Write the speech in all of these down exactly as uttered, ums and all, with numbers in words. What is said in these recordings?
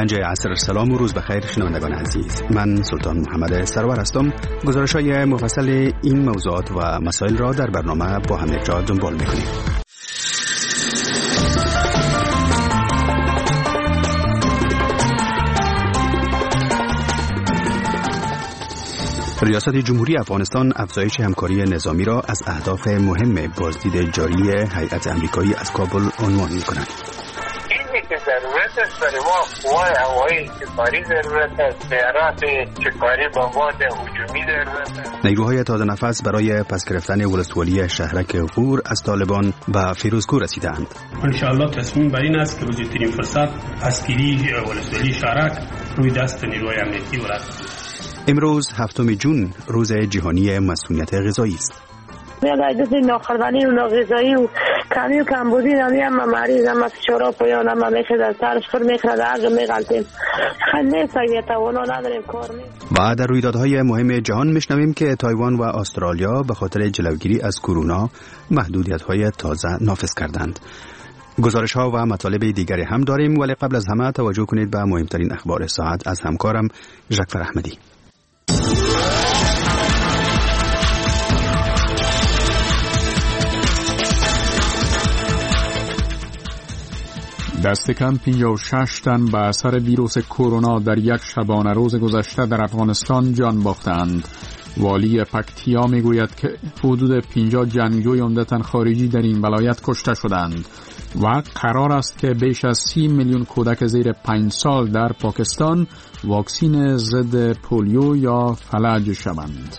پنج عصر. سلام و روز بخیر شنوندگان عزیز، من سلطان محمد سرور هستم. گزارش‌های مفصل این موضوعات و مسائل را در برنامه با هم یکجا دنبال می‌کنیم. ریاست جمهوری افغانستان افزایش همکاری نظامی را از اهداف مهم بازدید جاری هیئت آمریکایی از کابل عنوان می‌کند. که ضرورت است برای ما قوای هوایی شکاری ضرورت است، سیارات شکاری با باد هجومی ضرورت است. نیروهای تازه نفس برای پس گرفتن ولسوالی شهرک غور از طالبان به فیروزکوه رسیدند. ان شاء الله تصمیم بر این است که بزرگترین فرصت اسکری ولسوالی شهرک روی دست نیروهای امنیتی برسد. امروز هفتم جون روز جهانی مسئولیت غذایی است. میاد ناخوردنی و ناغذایی و کمی و کمبودی نمی هم مریض هم فشار پایان هم میشه در سرش خور میخوره در آج میغلطیم خیلی نیست اگه توانا نداریم کار نیست. و در رویدادهای مهم جهان میشنویم که تایوان و استرالیا به خاطر جلوگیری از کرونا محدودیت‌های تازه نافذ کردند. گزارش ها و مطالب دیگری هم داریم، ولی قبل از همه توجه کنید به مهمترین اخبار ساعت از همکارم ژکفر احمدی. دست کم پنجاه و شش تن به اثر ویروس کرونا در یک شبانه روز گذشته در افغانستان جان باختند. والی پکتیا میگوید که حدود پنجاه جنگجوی عمدتاً خارجی در این ولایت کشته شدند و قرار است که بیش از سی میلیون کودک زیر پنج سال در پاکستان واکسین ضد پولیو یا فلج شوند.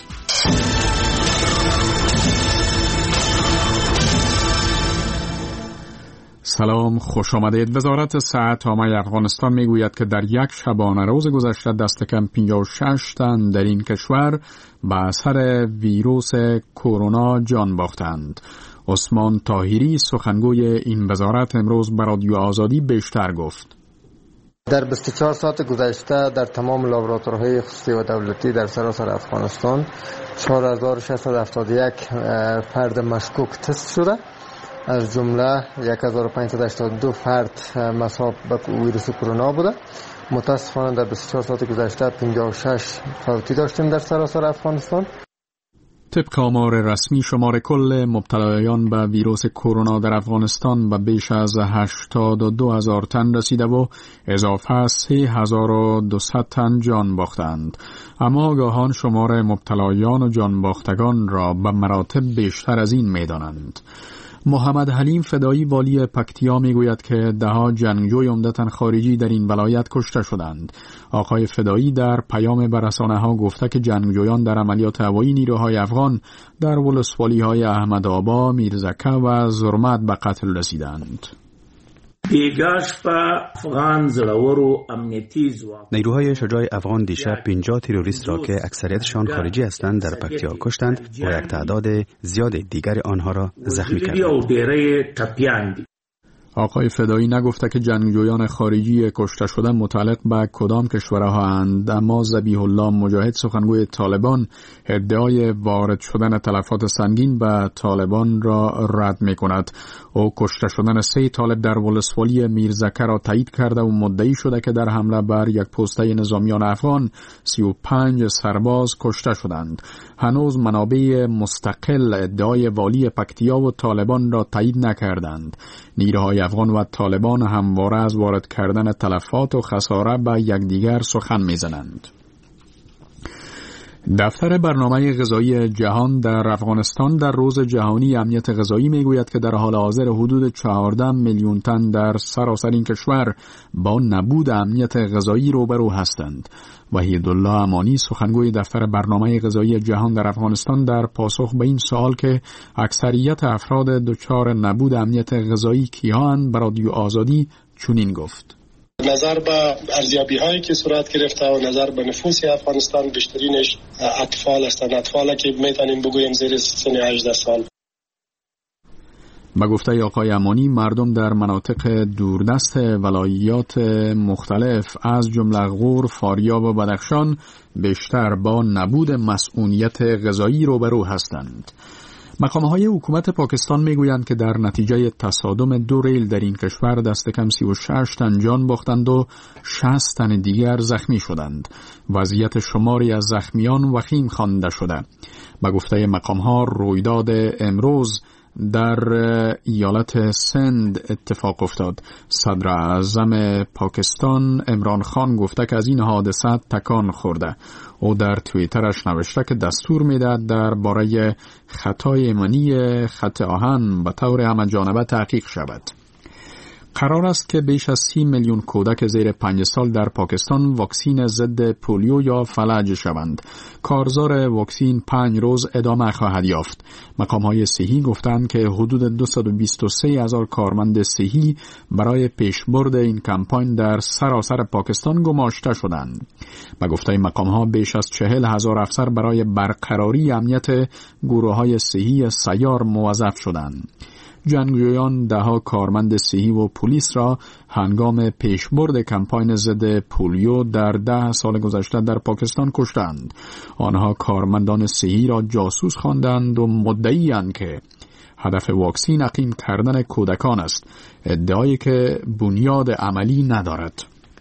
سلام، خوش آمدید. وزارت صحت عامه افغانستان میگوید که در یک شبانه روز گذشته دست کم پنجاه و شش تن در این کشور به اثر ویروس کرونا جان باختند. عثمان طاهری سخنگوی این وزارت امروز به رادیو آزادی بیشتر گفت. در بیست و چهار ساعت گذشته در تمام لابراتوارهای خصوصی و دولتی در سراسر افغانستان چهار هزار و ششصد و هفتاد و یک فرد مشکوک تست شده، از جمله یک هزار و پانصد و هشتاد و دو فرد مصاب به ویروس کرونا بوده. متاسفانه در بیست و چهار ساعت گذشته پنجاه و شش فوتی داشتیم در سراسر افغانستان. طبق آمار رسمی شمار کل مبتلایان به ویروس کرونا در افغانستان به بیش از هشتاد و دو هزار تن رسیده و اضافه سه هزار و دویست تن جان باختند. اما آگاهان شمار مبتلایان و جان باختگان را به مراتب بیشتر از این می‌دانند. محمد حلیم فدایی والی پکتیا میگوید که دهها جنگجوی عمدتاً خارجی در این ولایت کشته شدند. آقای فدایی در پیام به رسانه‌ها گفته که جنگجویان در عملیات هوایی نیروهای افغان در ولسوالی‌های احمدآباد، میرزکه و زرمت به قتل رسیدند. نیروهای شجاع افغان دیشب پنجاه تروریست را که اکثریتشان خارجی هستند در پکتیا کشتند و یک تعداد زیاد دیگر آنها را زخمی کردند. آقای فدایی نگفته که جنگجویان خارجی کشته شده متعلق به کدام کشورها اند، اما ذبیح الله مجاهد سخنگوی طالبان ادعای وارد شدن تلفات سنگین به طالبان را رد می کند. او کشته شدن سه طالب در ولسوالی میرزکه را تایید کرده و مدعی شده که در حمله بر یک پسته نظامیان افغان سی و پنج سرباز کشته شدند. هنوز منابع مستقل ادعای والی پکتیا و طالبان را تایید نکردند. نیروهای افغان و طالبان همواره از وارد کردن تلفات و خساره به یکدیگر سخن میزنند. دفتر برنامه غذایی جهان در افغانستان در روز جهانی امنیت غذایی میگوید که در حال حاضر حدود چهارده میلیون تن در سراسر این کشور با نبود امنیت غذایی روبرو هستند. وحیدالله امانی سخنگوی دفتر برنامه غذایی جهان در افغانستان در پاسخ به این سوال که اکثریت افراد دچار نبود امنیت غذایی کیان به رادیو آزادی چنین گفت. نظر به ارزیابی هایی که صورت گرفته و نظر به نفوس افغانستان بیشترینش اطفال هستند، اطفالی که میتونیم بگوییم زیر سن هجده سال. به گفته آقای امانی مردم در مناطق دوردست ولایات مختلف از جمله غور، فاریاب و بدخشان بیشتر با نبود مسئولیت غذایی روبرو هستند. مقام‌های حکومت پاکستان میگویند که در نتیجه تصادم دو ریل در این کشور دست کم سی و شش تن جان باختند و شصت تن دیگر زخمی شدند. وضعیت شماری از زخمیان وخیم خوانده شده. به گفته مقام‌ها رویداد امروز در ایالت سند اتفاق افتاد. صدر اعظم پاکستان عمران خان گفته که از این حادثه تکان خورده. او در توییترش نوشته که دستور میدهد درباره خطای منی خط آهن به طور همه جانبه تحقیق شود. قرار است که بیش از سی میلیون کودک زیر پنج سال در پاکستان واکسین ضد پولیو یا فلج شوند. کارزار واکسین پنج روز ادامه خواهد یافت. مقام‌های صحی گفتند که حدود دویست و بیست و سه هزار کارمند صحی برای پیشبرد این کمپاین در سراسر پاکستان گماشته شدند. به گفته مقام‌ها بیش از چهل هزار افسر برای برقراری امنیت گروه‌های صحی سیار موظف شدند. جنگجویان دهها کارمند صحی و پلیس را هنگام پیشبرد کمپاین ضد پولیو در ده سال گذشته در پاکستان کشتند. آنها کارمندان صحی را جاسوس خواندند و مدعی‌اند که هدف واکسین عقیم کردن کودکان است، ادعایی که بنیاد عملی ندارد.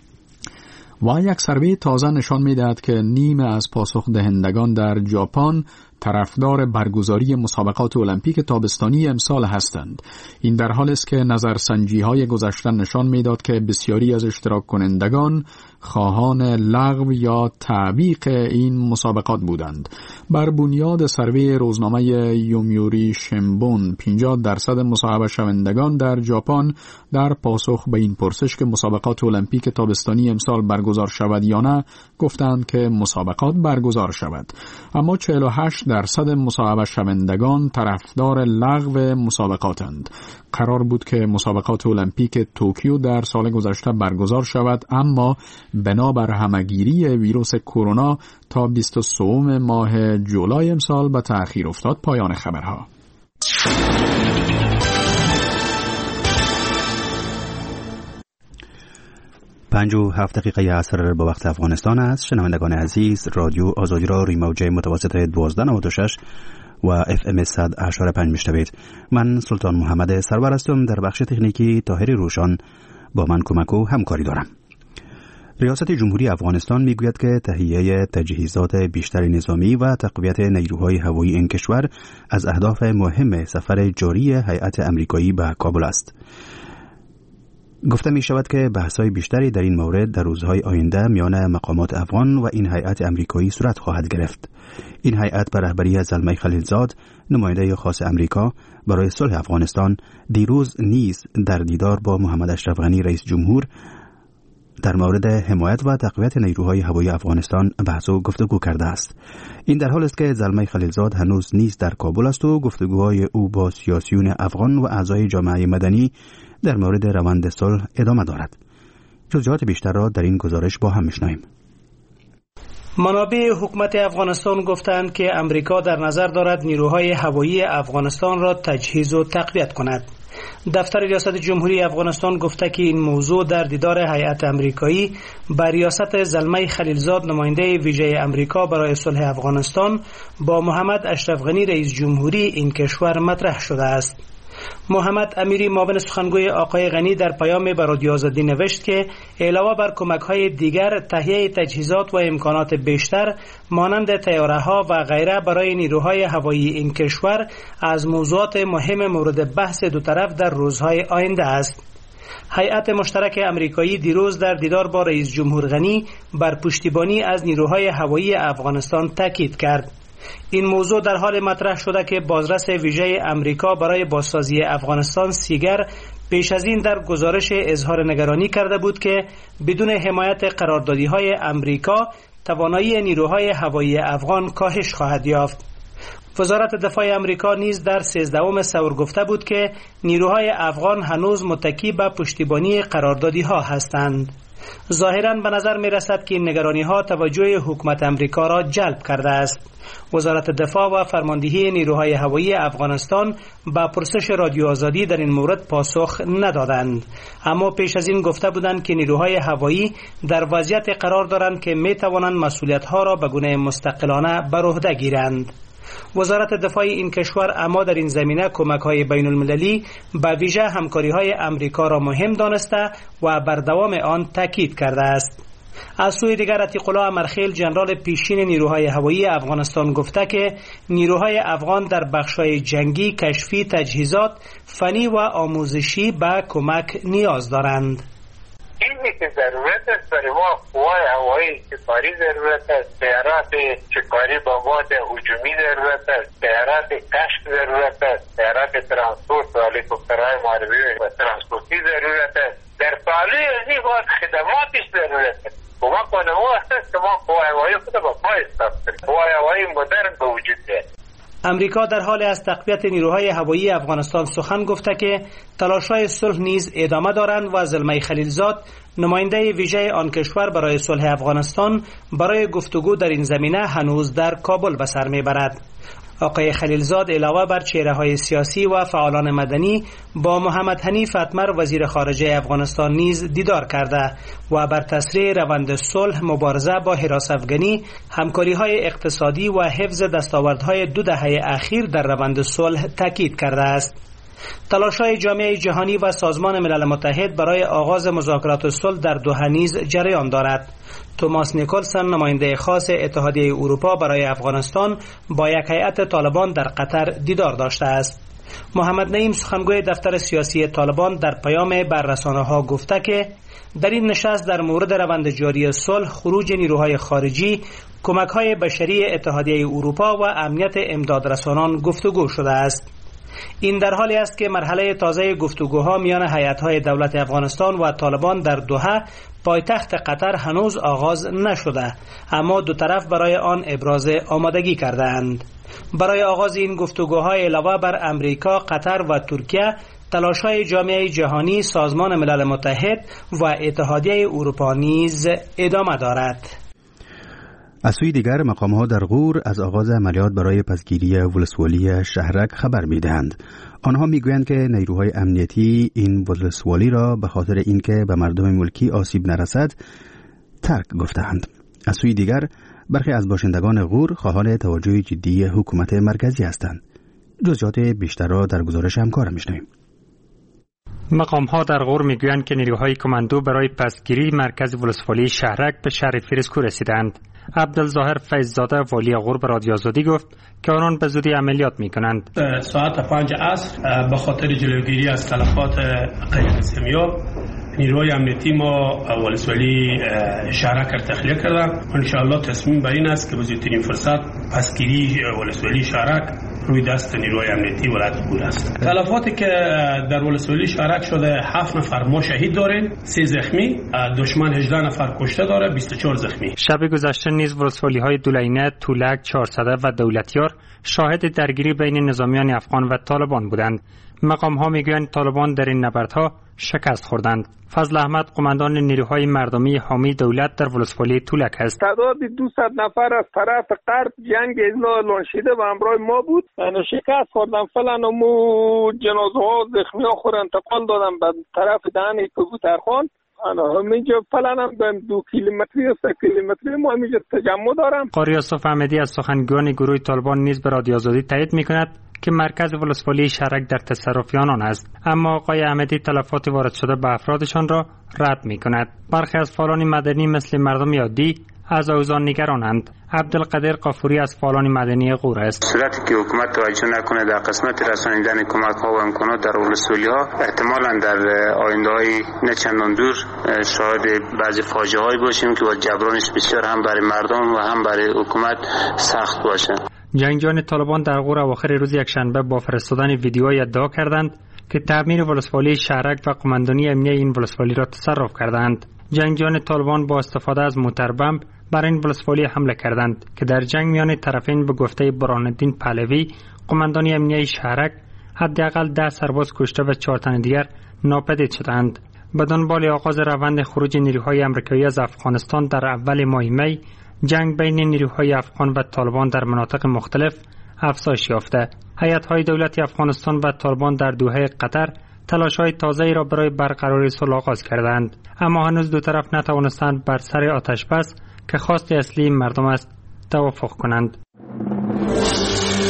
و یک سروی تازه نشان می‌دهد که نیمه از پاسخ دهندگان در ژاپن طرفدار برگزاری مسابقات المپیک تابستانی امسال هستند. این در حالی است که نظرسنجی‌های گذشته نشان می‌داد که بسیاری از اشتراک کنندگان خواهان لغو یا تعویق این مسابقات بودند. بر بنیاد سروی روزنامه یومیوری شنبون، پنجاه درصد مصاحبه شوندگان در ژاپن در پاسخ به این پرسش که مسابقات المپیک تابستانی امسال برگزار شود یا نه گفتند که مسابقات برگزار شود. اما چهل و هشت درصد مصاحبه شوندگان طرفدار لغو مسابقاتند. قرار بود که مسابقات المپیک توکیو در سال گذشته برگزار شود، اما بنابر همگیری ویروس کرونا تا بیست و سوم ماه جولای امسال به تأخیر افتاد. پایان خبرها. پنج و هفت دقیقه عصر با وقت افغانستان است. شنوندگان عزیز، رادیو آزادی را روی موج متوسط دوازده نود و شش و اف ام صد و هشت پنج میشنوید. من سلطان محمد سرور هستم. در بخش تکنیکی طاهر روشان با من کمک و همکاری دارم. ریاست جمهوری افغانستان میگوید که تهیه تجهیزات بیشتر نظامی و تقویت نیروهای هوایی این کشور از اهداف مهم سفر جاری هیئت امریکایی به کابل است. گفته می شود که بحث‌های بیشتری در این مورد در روزهای آینده میان مقامات افغان و این هیئت امریکایی صورت خواهد گرفت. این هیئت به رهبری زلمه خلیلزاد، نماینده خاص امریکا برای صلح افغانستان، دیروز نیز در دیدار با محمد اشرف غنی رئیس جمهور در مورد حمایت و تقویت نیروهای هوایی افغانستان بحث و گفتگو کرده است. این در حال است که زلمه خلیلزاد هنوز نیز در کابل است و گفتگوهای او با سیاسیون افغان و اعضای جامعه مدنی در مورد روند صلح ادامه دارد. جزئیات بیشتر را در این گزارش با هم میشنویم. منابع حکومت افغانستان گفتند که امریکا در نظر دارد نیروهای هوایی افغانستان را تجهیز و تقویت کند. دفتر ریاست جمهوری افغانستان گفته که این موضوع در دیدار هیئت امریکایی با ریاست زلمه خلیلزاد، نماینده ویژه امریکا برای صلح افغانستان، با محمد اشرف غنی رئیس جمهوری این کشور مطرح شده است. محمد امیری معاون سخنگوی آقای غنی در پیام به رادیو آزادی نوشت که علاوه بر کمک‌های دیگر، تهیه تجهیزات و امکانات بیشتر مانند طیاره‌ها و غیره برای نیروهای هوایی این کشور از موضوعات مهم مورد بحث دو طرف در روزهای آینده است. هیئت مشترک امریکایی دیروز در دیدار با رئیس جمهور غنی بر پشتیبانی از نیروهای هوایی افغانستان تاکید کرد. این موضوع در حال مطرح شده که بازرس ویژه امریکا برای بازسازی افغانستان سیگر پیش از این در گزارش اظهار نگرانی کرده بود که بدون حمایت قراردادی‌های امریکا توانایی نیروهای هوایی افغان کاهش خواهد یافت. وزارت دفاع امریکا نیز در سیزدهم سور گفته بود که نیروهای افغان هنوز متکی به پشتیبانی قراردادی‌ها هستند. ظاهراً به نظر می رسد که این نگرانی ها توجه حکومت امریکا را جلب کرده است. وزارت دفاع و فرماندهی نیروهای هوایی افغانستان با پرسش رادیو آزادی در این مورد پاسخ ندادند، اما پیش از این گفته بودند که نیروهای هوایی در وضعیت قرار دارند که می توانند مسئولیت ها را به گونه مستقلانه بر عهده گیرند. وزارت دفاع این کشور اما در این زمینه کمک‌های بین المللی به ویژه همکاری‌های امریکا را مهم دانسته و بر دوام آن تاکید کرده است. از سوی دیگر عتیق الله امرخیل جنرال پیشین نیروهای هوایی افغانستان گفته که نیروهای افغان در بخش‌های جنگی، کشفی، تجهیزات، فنی و آموزشی به کمک نیاز دارند. چیزی که ضرورت است برای ما قوای هوایی شکاری ضرورت است، طیارات شکاری بمبات هجومی ضرورت است، طیارات کشف ضرورت است، طیارات ترانسپورت و هلیکوپترهای محاربی و ترانسپورتی ضرورت است. در پالوی از این باید خدماتش ضرورت است. کمک کنه او است که ما قوای هوایی خود به پای استفاده کنیم، قوای هوایی مدرن به وجود بیاید. امریکا در حال از تقویت نیروهای هوایی افغانستان سخن گفته که تلاش‌های صلح نیز ادامه دارند و زلمه خلیلزاد نماینده ویژه آن کشور برای صلح افغانستان برای گفتگو در این زمینه هنوز در کابل به سر میبرد. آقای خلیلزاد علاوه بر چهره‌های سیاسی و فعالان مدنی با محمد حنیف اتمر وزیر خارجه افغانستان نیز دیدار کرده و بر تسریع روند صلح، مبارزه با هراس افغانی، همکاری‌های اقتصادی و حفظ دستاوردهای دو دهه اخیر در روند صلح تاکید کرده است. تلاش‌های جامعه جهانی و سازمان ملل متحد برای آغاز مذاکرات صلح در دوحه نیز جریان دارد. توماس نیکلسن نماینده خاص اتحادیه اروپا برای افغانستان با یک هیئت طالبان در قطر دیدار داشته است. محمد نعیم سخنگوی دفتر سیاسی طالبان در پیام بر رسانه‌ها گفته که در این نشست در مورد روند جاری صلح، خروج نیروهای خارجی، کمک‌های بشری اتحادیه اروپا و امنیت امدادرسانان گفتگو شده است. این در حالی است که مرحله تازه گفتگوها میان هیئت‌های دولت افغانستان و طالبان در دوحه پایتخت قطر هنوز آغاز نشده، اما دو طرف برای آن ابراز آمادگی کردند. برای آغاز این گفتگوها علاوه بر امریکا، قطر و ترکیه، تلاش‌های جامعه جهانی، سازمان ملل متحد و اتحادیه اروپا نیز ادامه دارد. از سوی دیگر مقام‌ها در غور از آغاز عملیات برای پسگیری ولسوالی شهرک خبر می‌دهند. آنها می‌گویند که نیروهای امنیتی این ولسوالی را به خاطر اینکه به مردم ملکی آسیب نرسد ترک گفتند. از سوی دیگر برخی از باشندگان غور خواهان توجه جدی حکومت مرکزی هستند. جزئیات بیشتر را در گزارش همکارم می‌شنویم. مقام‌ها در غور می‌گویند که نیروهای کماندو برای پسگیری مرکز ولسوالی شهرک به شهر فیروزکو رسیدند. عبدالظاهر فیض‌زاده والی غور به رادیو آزادی گفت که آنان به زودی عملیات می‌کنند. ساعت پنج عصر به خاطر جلوگیری از تلفات غیر اسلامی‌ها نیروهای امنیتی ما ولسوالی شهرک را تخلیه کردند. ان شاء الله تصمیم بر این است که بزرگترین فرصت پسگیری ولسوالی شهرک روی دست نیروهای امنیتی ولایت غور است. تلفاتی که در ولسوالی شهرک شده هفت نفر ما شهید داریم، سه زخمی، دشمن هجده نفر کشته داره، بیست و چهار زخمی. شب گذشته نیز ولسوالی‌های دولینه، تولک، چهارصده و دولتیار شاهد درگیری بین نظامیان افغان و طالبان بودند. مقام‌ها می‌گویند طالبان در این نبردها شکست خوردند. فضل احمد قماندان نیروهای مردمی حامی دولت در ولسوالی تولک است. تعداد دویست نفر از طرف غرب جنگ اضلاع لانشیده و همراه ما بود. انا شکست خوردن فعلا مو جنازه ها زخمی ها خود انتقال دادن به طرف دهن کبوترخان. انا همینجا فعلا هم دو کیلومتری سه کیلومتری ما همینجا تجمع دارم. قاری یوسف احمدی از سخنگویان گروه طالبان نیز به رادیو آزادی تایید می‌کند که مرکز ولسوالی شهرک در تصرف آنان است، اما آقای احمدی تلفات وارد شده به افرادشان را رد می‌کند. برخی از فعالان مدنی مثل مردم عادی از اوضاع نگرانند. عبدالقادر قافوری از فعالان مدنی غور است. صورتی که حکومت توجه نکنه در قسمت رسانیدن کمک‌ها و امکانات در ولسوالی‌ها، احتمالاً در آینده‌های نه چندان دور شاهد بعضی فاجعه‌ای باشیم که با جبرانش بسیار هم برای مردم و هم برای حکومت سخت باشه. جنگجویان طالبان در غور اواخر روز یکشنبه با فرستادن ویدیویی ادعا کردند که تعمیر ولسوالی شهرک و قماندانی امنیه این ولسوالی را تصرف کردند. جنگجویان طالبان با استفاده از موتربمب بر این ولسوالی حمله کردند که در جنگ میان طرفین به گفته برهان‌الدین پهلوی قماندانی امنیه شهرک حداقل ده سرباز کشته و چهار تن دیگر ناپدید شدند. به دنبال آغاز روند خروج نیروهای آمریکایی از افغانستان در اول ماه می، جنگ بین نیروهای افغان و طالبان در مناطق مختلف افزایش یافته. هیئت‌های دولت افغانستان و طالبان در دوحه قطر تلاش‌های تازه‌ای را برای برقراری صلح آغاز کردند، اما هنوز دو طرف نتوانستند بر سر آتش بس که خواست اصلی مردم است توافق کنند.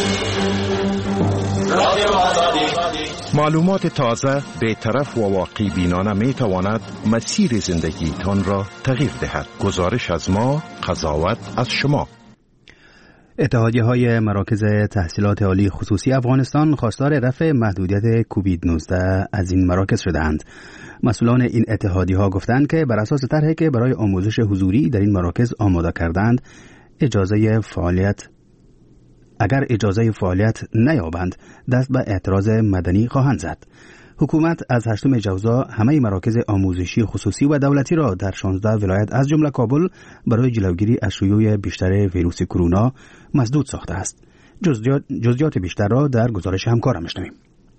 معلومات تازه، بی‌طرف و واقعی بینانه می تواند مسیر زندگی تان را تغییر دهد. گزارش از ما، قضاوت از شما. اتحادیه های مراکز تحصیلات عالی خصوصی افغانستان خواستار رفع محدودیت کووید نوزده از این مراکز شدند. مسئولان این اتحادیه ها گفتند که بر اساس طرحی که برای آموزش حضوری در این مراکز آماده کردند، اجازه فعالیت اگر اجازه فعالیت نیابند دست به اعتراض مدنی خواهند زد. حکومت از هشتم جوزا همه مراکز آموزشی خصوصی و دولتی را در شانزده ولایت از جمله کابل برای جلوگیری از شیوع بیشتر ویروس کرونا مسدود ساخته است. جزئیات جزئیات بیشتر را در گزارش همکارم میشنویم.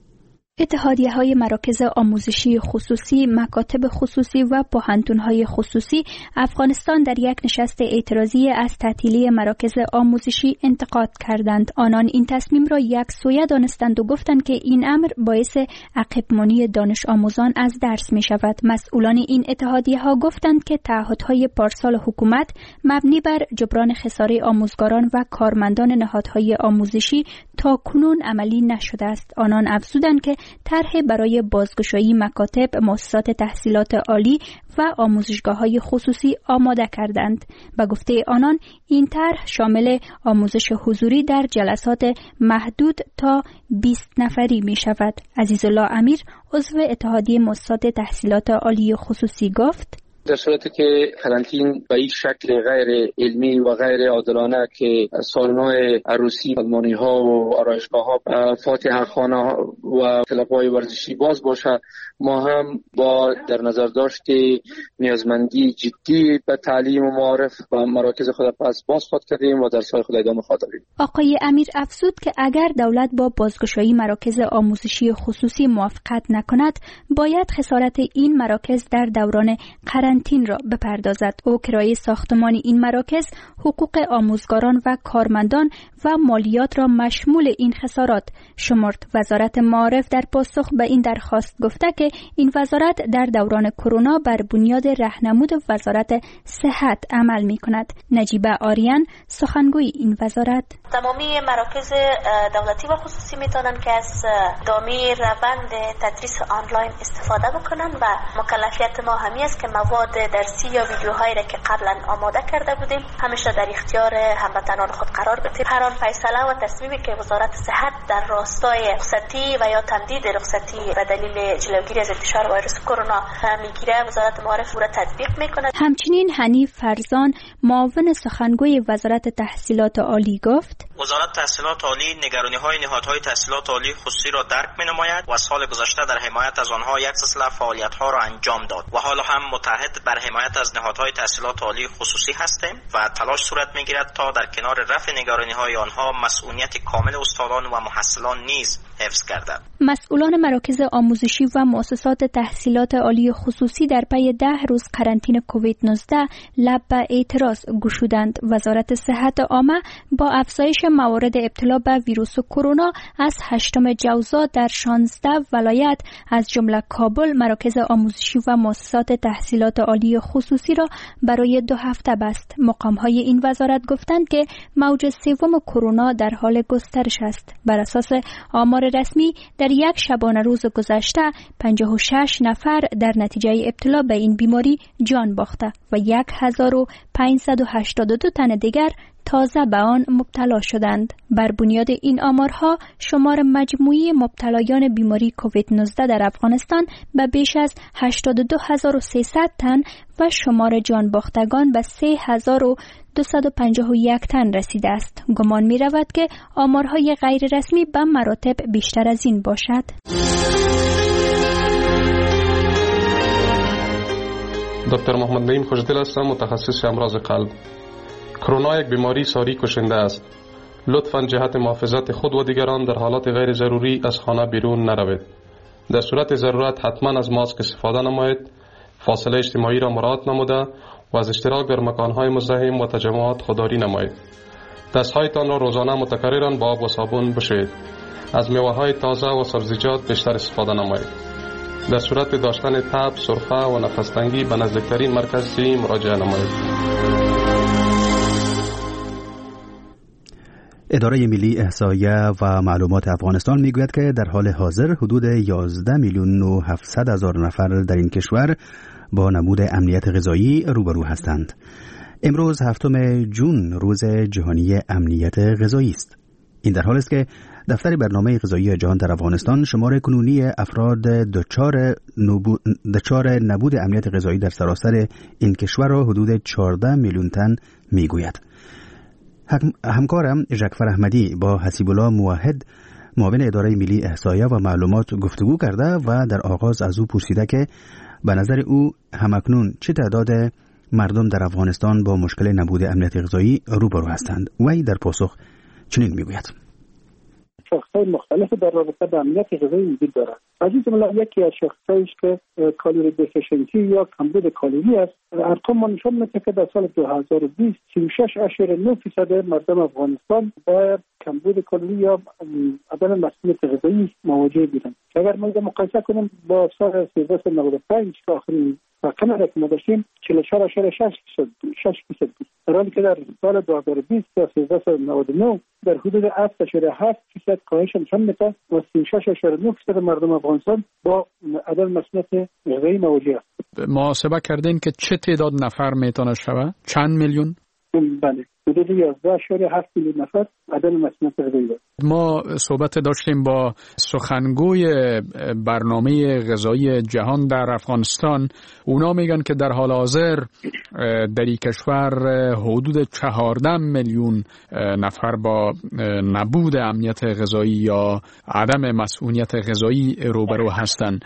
اتحادیه های مراکز آموزشی خصوصی، مکاتب خصوصی و پوهنتون های خصوصی افغانستان در یک نشست اعتراضی از تعطیلی مراکز آموزشی انتقاد کردند. آنان این تصمیم را یک سویه دانستند و گفتند که این امر باعث عقب‌مانی دانش آموزان از درس می شود. مسئولان این اتحادیه ها گفتند که تعهدهای پارسال حکومت مبنی بر جبران خساره آموزگاران و کارمندان نهادهای آموزشی تا کنون عملی نشده است. آنان افزودند که طرح برای بازگشایی مکاتب، مؤسسات تحصیلات عالی و آموزشگاه‌های خصوصی آماده کردند. به گفته آنان این طرح شامل آموزش حضوری در جلسات محدود تا بیست نفری می شود. عزیزالله امیر عضو اتحادیه مؤسسات تحصیلات عالی خصوصی گفت: در صورتی که قرنطین به یک شکل غیر علمی و غیر عادلانه که سالن‌های عروسی، سلمانی‌ها و آرایشگاه‌ها، فاتحه خانه و کلب‌های ورزشی باز باشه، ما هم با در نظر داشت نیازمندی جدی به تعلیم و معارف و مراکز خود پس باز خود کردیم و درس‌های خود ادامه خواهیم. آقای امیر افزود که اگر دولت با بازگشایی مراکز آموزشی خصوصی موافقت نکند، باید خسارت این مراکز در دوران قرنطین را بپردازد. او کرایه ساختمان این مراکز، حقوق آموزگاران و کارمندان و مالیات را مشمول این خسارات شمرد. وزارت معارف در پاسخ به این درخواست گفته که این وزارت در دوران کرونا بر بنیاد راهنمود وزارت صحت عمل می کند. نجیبه آریان سخنگوی این وزارت: تمامی مراکز دولتی و خصوصی می توانند که از ادامه روند تدریس آنلاین استفاده بکنند و مکلفیت ما همی است که مواد درسی یا ویدیوهایی را که قبلا آماده کرده بودیم همیشه در اختیار هموطنان خود قرار بدیم. هر آن فیصله و تصمیمی که وزارت صحت در راستای رخصتی و یا تمدید رخصتی به دلیل جلوگیری از انتشار ویروس کرونا میگیره، وزارت معارف او را تطبیق میکند. همچنین حنیف فرزان معاون سخنگوی وزارت تحصیلات عالی گفت: وزارت تحصیلات عالی نگرانی‌های نهادهای تحصیلات عالی خصوصی را درک می‌نماید و سال گذشته در حمایت از آنها یک سلسله فعالیت‌ها را انجام داد و حالا هم متحد بر حمایت از نهادهای تحصیلات عالی خصوصی هستیم و تلاش صورت می‌گیرد تا در کنار رفع نگرانی‌های آنها مسئولیت کامل استادان و محصلان نیز حفظ گردد. مسئولان مراکز آموزشی و مؤسسات تحصیلات عالی خصوصی در پی ده روز قرنطینه کووید نوزده لب به اعتراض گشودند. وزارت صحت عامه با افزایش موارد ابتلا به ویروس کرونا از هشتم جوزا در شانزده ولایت از جمله کابل مراکز آموزشی و مؤسسات تحصیلات عالی خصوصی را برای دو هفته بست. مقام‌های این وزارت گفتند که موج سوم کرونا در حال گسترش است. بر اساس آمار رسمی در یک شبانه روز گذشته پنجاه و شش نفر در نتیجه ابتلا به این بیماری جان باخته و هزار و پانصد و هشتاد و دو تن دیگر تازه به آن مبتلا شدند. بر بنیاد این آمارها شمار مجموعی مبتلایان بیماری کووید نوزده در افغانستان به بیش از هشتاد و دو هزار و سیصد تن و شمار جان باختگان به سه هزار و دویست و پنجاه و یک تن رسیده است. گمان می رود که آمارهای غیر رسمی به مراتب بیشتر از این باشد. دکتر محمد نعیم خوشدل هستم، متخصص امراض قلب. کرونا یک بیماری ساری کشنده است. لطفاً جهت محافظت خود و دیگران در حالات غیر ضروری از خانه بیرون نروید. در صورت ضرورت حتما از ماسک استفاده نمایید. فاصله اجتماعی را مراعات نموده و از اشتراک در مکانهای مزدحم و تجمعات خودداری نمایید. دستهایتان را روزانه متکرراً با آب و صابون بشویید. از میوه‌های تازه و سبزیجات بیشتر استفاده نمایید. در صورت داشتن تب، سرفه و نفس تنگی به نزدیکترین مرکز صحی مراجعه نمایید. اداره ملی احصایه و معلومات افغانستان میگوید که در حال حاضر حدود یازده میلیون و هفتصد هزار نفر در این کشور با نبود امنیت غذایی روبرو هستند. امروز هفتم جون روز جهانی امنیت غذایی است. این در حالی است که دفتر برنامه غذایی جهان در افغانستان شمار کنونی افراد دچار نبود, دچار نبود امنیت غذایی در سراسر این کشور را حدود چهارده میلیون تن میگوید. همکارم ژکفر احمدی با حسیب الله موحد معاون اداره ملی احصایه و معلومات گفتگو کرده و در آغاز از او پرسیده که به نظر او همکنون چه تعداد مردم در افغانستان با مشکل نبود امنیت غذایی روبرو هستند. وی در پاسخ چنین میگوید: شاخص‌های مختلف در رابطه با امنیت غذایی وجود دارد. از این جمله یکی از شاخص‌هایش که کالری دیفیشنسی یا کمبود کالری است. ارقام نشان می‌دهد که در سال دو هزار و بیست سی و شش اشاره نه درصد مردم افغانستان با کمبود کالری یا عدم مسئولیت غذایی مواجه بودند. اگر ما مقایسه کنیم با سال سیزده نود و پنج که آخرین رقم را که ما داشتیم چهل و چهار اشاره شش درصد بود، در حالی که در سال دو هزار و بیست تا سیزده نود و نه در حدود هفت اشاره هفت درصد کاهش نشان می‌دهد و سی و شش اشاره نه درصد مردم افغانستان با عدم مسئولیت غذایی مواجه است. محاسبه کردین که چه تعداد نفر میتونه شود؟ چند میلیون؟ بله، حدود یازده اشاره هفت میلیون نفر عدم مسئولیت غذایی دارند. ما صحبت داشتیم با سخنگوی برنامه غذایی جهان در افغانستان. اونا میگن که در حال حاضر در این کشور حدود چهارده میلیون نفر با نبود امنیت غذایی یا عدم مسئولیت غذایی روبرو هستند.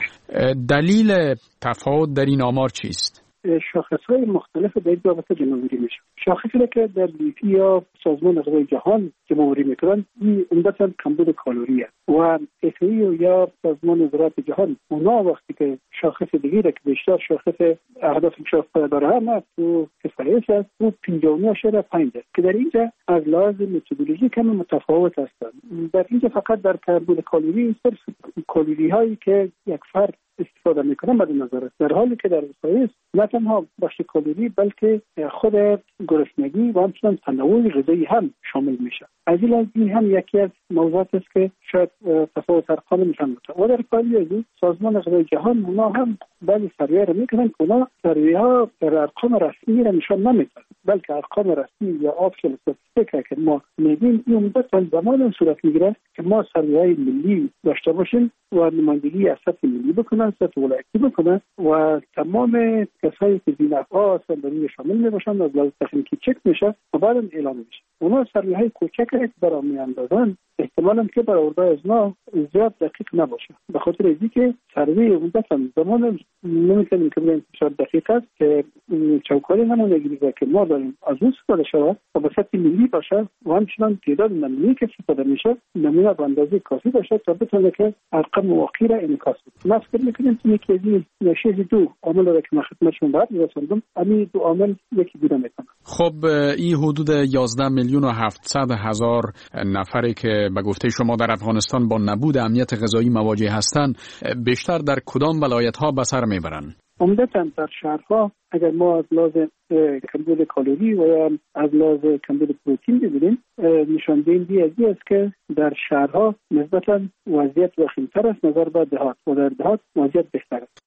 دلیل تفاوت در این آمار چیست؟ شاخص‌های مختلف در این رابطه جمع‌آوری میشه. شاخصی که در لیپی یا سازمان غذای جهان جمع‌آوری میکنن این عمدتاً کمبود کالری است و اف ای او یا سازمان زراعت جهان اونا وقتی که شاخص دیگه که بیشتر شاخص اهداف شاخص داره نه تو کفایت است و پنجاه و نه اشاره پنج که در اینجا از لحاظ متدولوژی کم متفاوت هستند. در اینجا فقط در کمبود کالری صرف کالری هایی که یک فرد استفاده میکنه مد نظر است، در حالی که در اسرائیل نه تنها بخش کالری بلکه خود گرسنگی و همچنین تنوع غذایی هم شامل میشه. از این هم یکی از موضوعات است که شاید تفاوت ارقام نشان میده. و در پایین از سازمان غذای جهان اونا هم بعضی سروی را میکنن که اونا سروی ها در ارقام رسمی را نشان نمیدن، بلکه ارقام رسمی یا آفیشال استاتستیک که ما میگیم این عمدتاً زمان صورت میگیره که ما سروی های ملی داشته باشیم و نمایندگی از سطح ملی بکنن، سطح ولایتی بکنن و تمام کسایی که بی‌نفع هستن در این شامل میباشن از لحاظ تکنیکی چک میشه و بعدم اعلام میشه. اونا سروی های کوچک که برای میاندازن احتمالاً که برآورده از ما زیاد دقیق نباشه، به خاطر اینکه سروی عمدتاً زمان نمیتونیم که بگیم شاید دقیق است که چوکاری نمونگیری که ما داریم از اون استفاده شود و به سطح ملی باشه و همچنان تعداد نمونه‌ای که استفاده میشه نمونه به اندازه کافی باشه تا بتونه که ارقام واقعی را انعکاس بده. ما فکر میکنیم که یکی از این نشید دو عامل را که من خدمتشون بعد میرسوندم همین دو عامل یکی بوده میکنه. خب این حدود یازده میلیون و هفتصد هزار نفری که به گفته شما در افغانستان با نبود امنیت غذایی مواجه هستند بیشتر در کدام ولایت‌ها به سر میبرند؟ عمدتاً در شهرها اگر ما از لحاظ کمبود کالری و یا از لحاظ کمبود پروتئین ببینیم نشان دهنده از این است که در شهرها نسبتاً وضعیت وخیم‌تر است نظر به دهات و در دهات وضعیت بهتر است.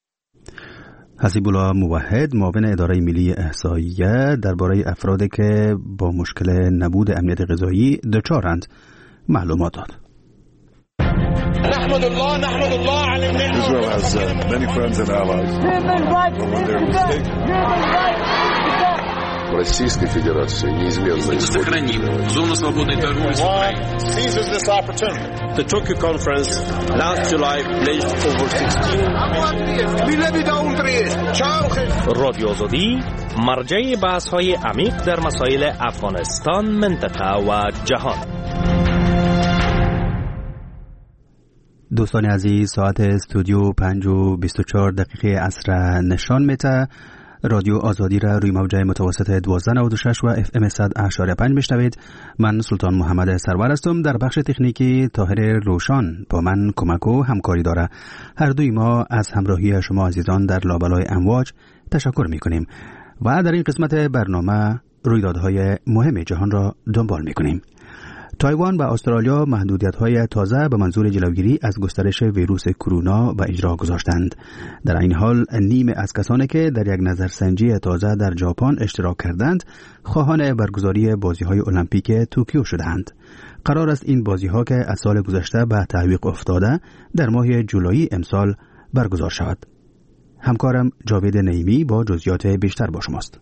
حسیب الله موحد معاون اداره ملی احصایه درباره افرادی که با مشکل نبود امنیت غذایی دچارند معلومات داد. نحمد الله نحمد الله على النعمة. Israel has uh, many friends and allies. Российской Федерации неизменно сохраним зону свободной торговли с Украиной. Seizes this opportunity. The Tokyo conference last July pledged over sixteen. رادیو آزادی مرجع بحث‌های عمیق در مسائل افغانستان، منطقه و جهان. دوستان عزیز، ساعت استودیو پنج و بیست و چهار دقیقه عصر نشان میده. رادیو آزادی را روی موجه متوسط دوازده نود و شش و اف ام صد اشاره پنج میشنوید. من سلطان محمد سرور هستم. در بخش تکنیکی طاهر روشان با من کمک و همکاری داره. هر دوی ما از همراهی شما عزیزان در لابلای امواج تشکر میکنیم و در این قسمت برنامه رویدادهای مهم جهان را دنبال میکنیم. تایوان و استرالیا محدودیت‌های تازه به منظور جلوگیری از گسترش ویروس کرونا به اجرا گذاشتند. در این حال نیمی از کسانی که در یک نظرسنجی تازه در ژاپن اشتراک کردند، خواهان برگزاری بازی‌های المپیک توکیو شدند. قرار است این بازی‌ها که از سال گذشته به تعویق افتاده در ماه جولای امسال برگزار شود. همکارم جاوید نعیمی با جزئیات بیشتر با شماست.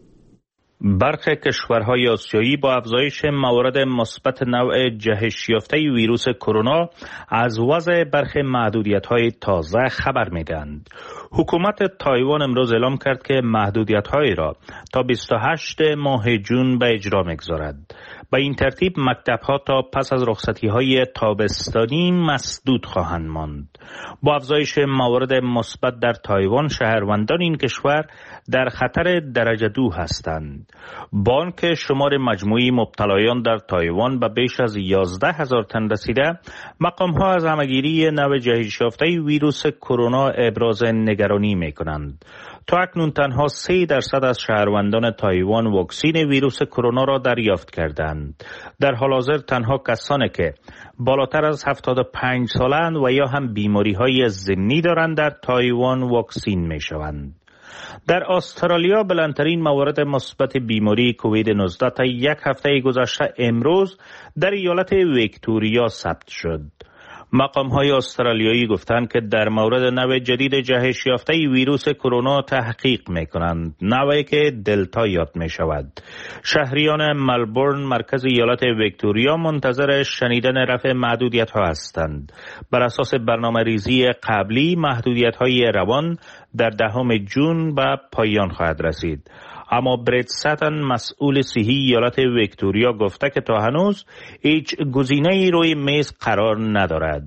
برخی کشورهای آسیایی با افزایش موارد مثبت نوع جهش یافته ویروس کرونا از وضع برخی محدودیت‌های تازه خبر می‌دهند. حکومت تایوان امروز اعلام کرد که محدودیت‌های را تا بیست و هشتم ماه جون به اجرا می‌گذارد. به این ترتیب مکتب‌ها تا پس از رخصتی‌های تابستانی مسدود خواهند ماند. با افزایش موارد مثبت در تایوان، شهروندان این کشور در خطر درجه دو هستند. بانک شمار مجموعی مبتلایان در تایوان به بیش از یازده هزار تن رسیده، مقام‌ها از همه‌گیری نوع جهش یافته ویروس کرونا ابراز نگرانی می‌کنند. تا اکنون تنها سه درصد از شهروندان تایوان واکسین ویروس کرونا را دریافت کردند. در حال حاضر تنها کسانی که بالاتر از هفتاد و پنج سالند و یا هم بیماری‌های ضمنی دارند در تایوان واکسین می‌شوند. در استرالیا بلندترین موارد مثبت بیماری کووید نوزده تا یک هفته گذشته امروز در ایالت ویکتوریا ثبت شد. مقام‌های استرالیایی گفتند که در مورد نوع جدید جهش یافته ویروس کرونا تحقیق می‌کنند، نوعی که دلتا یاد می‌شود. شهریان ملبورن مرکز ایالت ویکتوریا منتظر شنیدن رفع محدودیت‌ها هستند. بر اساس برنامه‌ریزی قبلی محدودیت‌های روان در دهم جون به پایان خواهد رسید. اما برید ساتن مسئول صحی ایالت ویکتوریا گفته که تا هنوز هیچ گزینه‌ای روی میز قرار ندارد.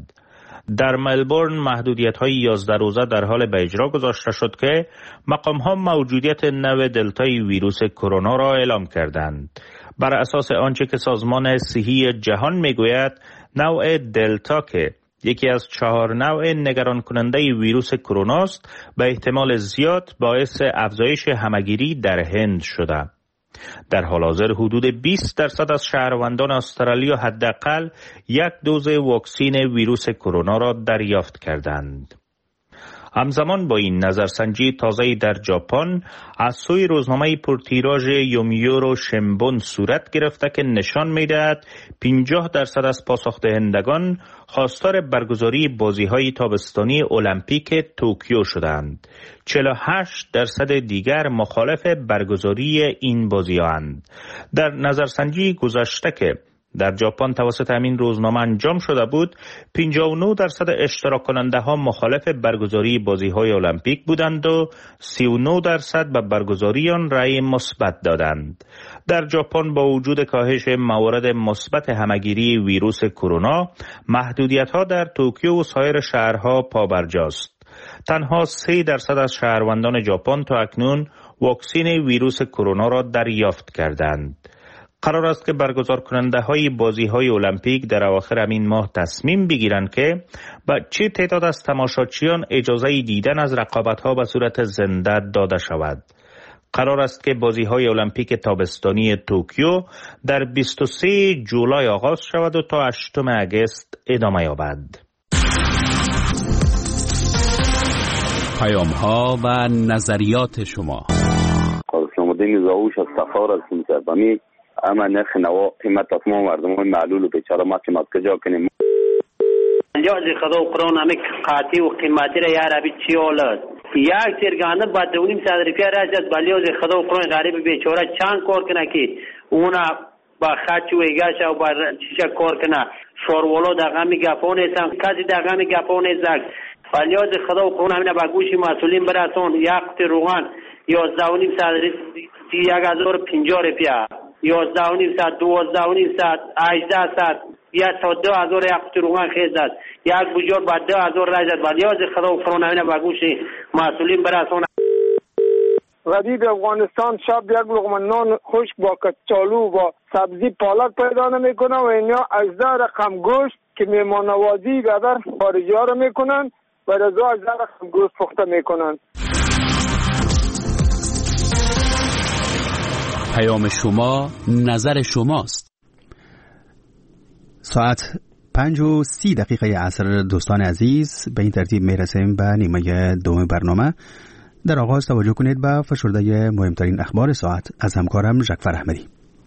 در ملبورن محدودیت‌های یازده روزه در حال به اجرا گذاشته شد که مقام‌ها موجودیت نوع دلتای ویروس کرونا را اعلام کردند. بر اساس آنچه که سازمان صحی جهان میگوید، نوع دلتا که یکی از چهار نوع نگران کننده ویروس کرونا است، به احتمال زیاد باعث افزایش همه‌گیری در هند شده. در حال حاضر حدود بیست درصد از شهروندان استرالیا حداقل یک دوز واکسین ویروس کرونا را دریافت کردند. همزمان با این نظرسنجی تازه در ژاپن از سوی روزنامه پرتیراژ یومیورو شنبون صورت گرفته که نشان می‌دهد پنجاه درصد از پاسخ‌دهندگان خواستار برگزاری بازی‌های تابستانی المپیک توکیو شدند. چهل و هشت درصد دیگر مخالف برگزاری این بازی‌هاند. در نظرسنجی گذشته که در ژاپن توسط همین روزنامه انجام شده بود، پنجاه و نه درصد اشتراک کننده ها مخالف برگزاری بازی های المپیک بودند و سی و نه درصد به برگزاری آن رأی مثبت دادند. در ژاپن با وجود کاهش موارد مثبت همه‌گیری ویروس کرونا، محدودیت ها در توکیو و سایر شهرها پابرجاست. تنها سه درصد از شهروندان ژاپن تا اکنون واکسین ویروس کرونا را دریافت کردند. قرار است که برگزار کننده های بازی های المپیک در اواخر همین ماه تصمیم بگیرند که با چه تعداد از تماشاچیان اجازه دیدن از رقابت ها به صورت زنده داده شود. قرار است که بازی های المپیک تابستانی توکیو در بیست و سوم جولای آغاز شود و تا هشتم اگست ادامه یابد. پیام ها و نظریات شما. قاسم الدین زاوش از سفار از سربمی. اما نرخ نوا قیمت از ما مردم های معلول و بیچاره ما که ما کجا کنیم. جاز خدا و قرآن همه قاطی و قیمتی را یار ابی چی اولاد یک ترگانه با دونیم صد روپیه راجت بالیوز خدا و قرآن غریب بیچاره چند کار کنه که اونا با خچ و ایگاش و با چیشه کار کنه شورولو دقامی گفونه سن کسی دقامی گفونه زک بالیوز خدا و قرآن همینه با گوشی مسئولین برسون یک تروغان یازده و نیم صد یک هزار پنجاه روپیه یازده و نیم ساعت، دوازده و نیم ساعت، هجده ساعت، یا تا دو هزار یک تروغان خیز داد. یک بجور با دو هزار رجد با لیاز خدا و فرون همینه با گوش مسئولین برسونه. غریب افغانستان شب یک لقمه نان خشک با کچالو با سبزی پالک پیدا نمیکنه و اینا اجزا رقم گوشت که میهمان نوازی قدر خارجی ها رو میکنن و رضا اجزا رقم گوشت پخته میکنن. پیام شما نظر شماست. ساعت پنج و سی دقیقه عصر دوستان عزیز، به این ترتیب میرسیم به نیمه دوم برنامه. در آغاز توجه کنید به فشرده مهمترین اخبار ساعت از همکارم جعفر احمدی.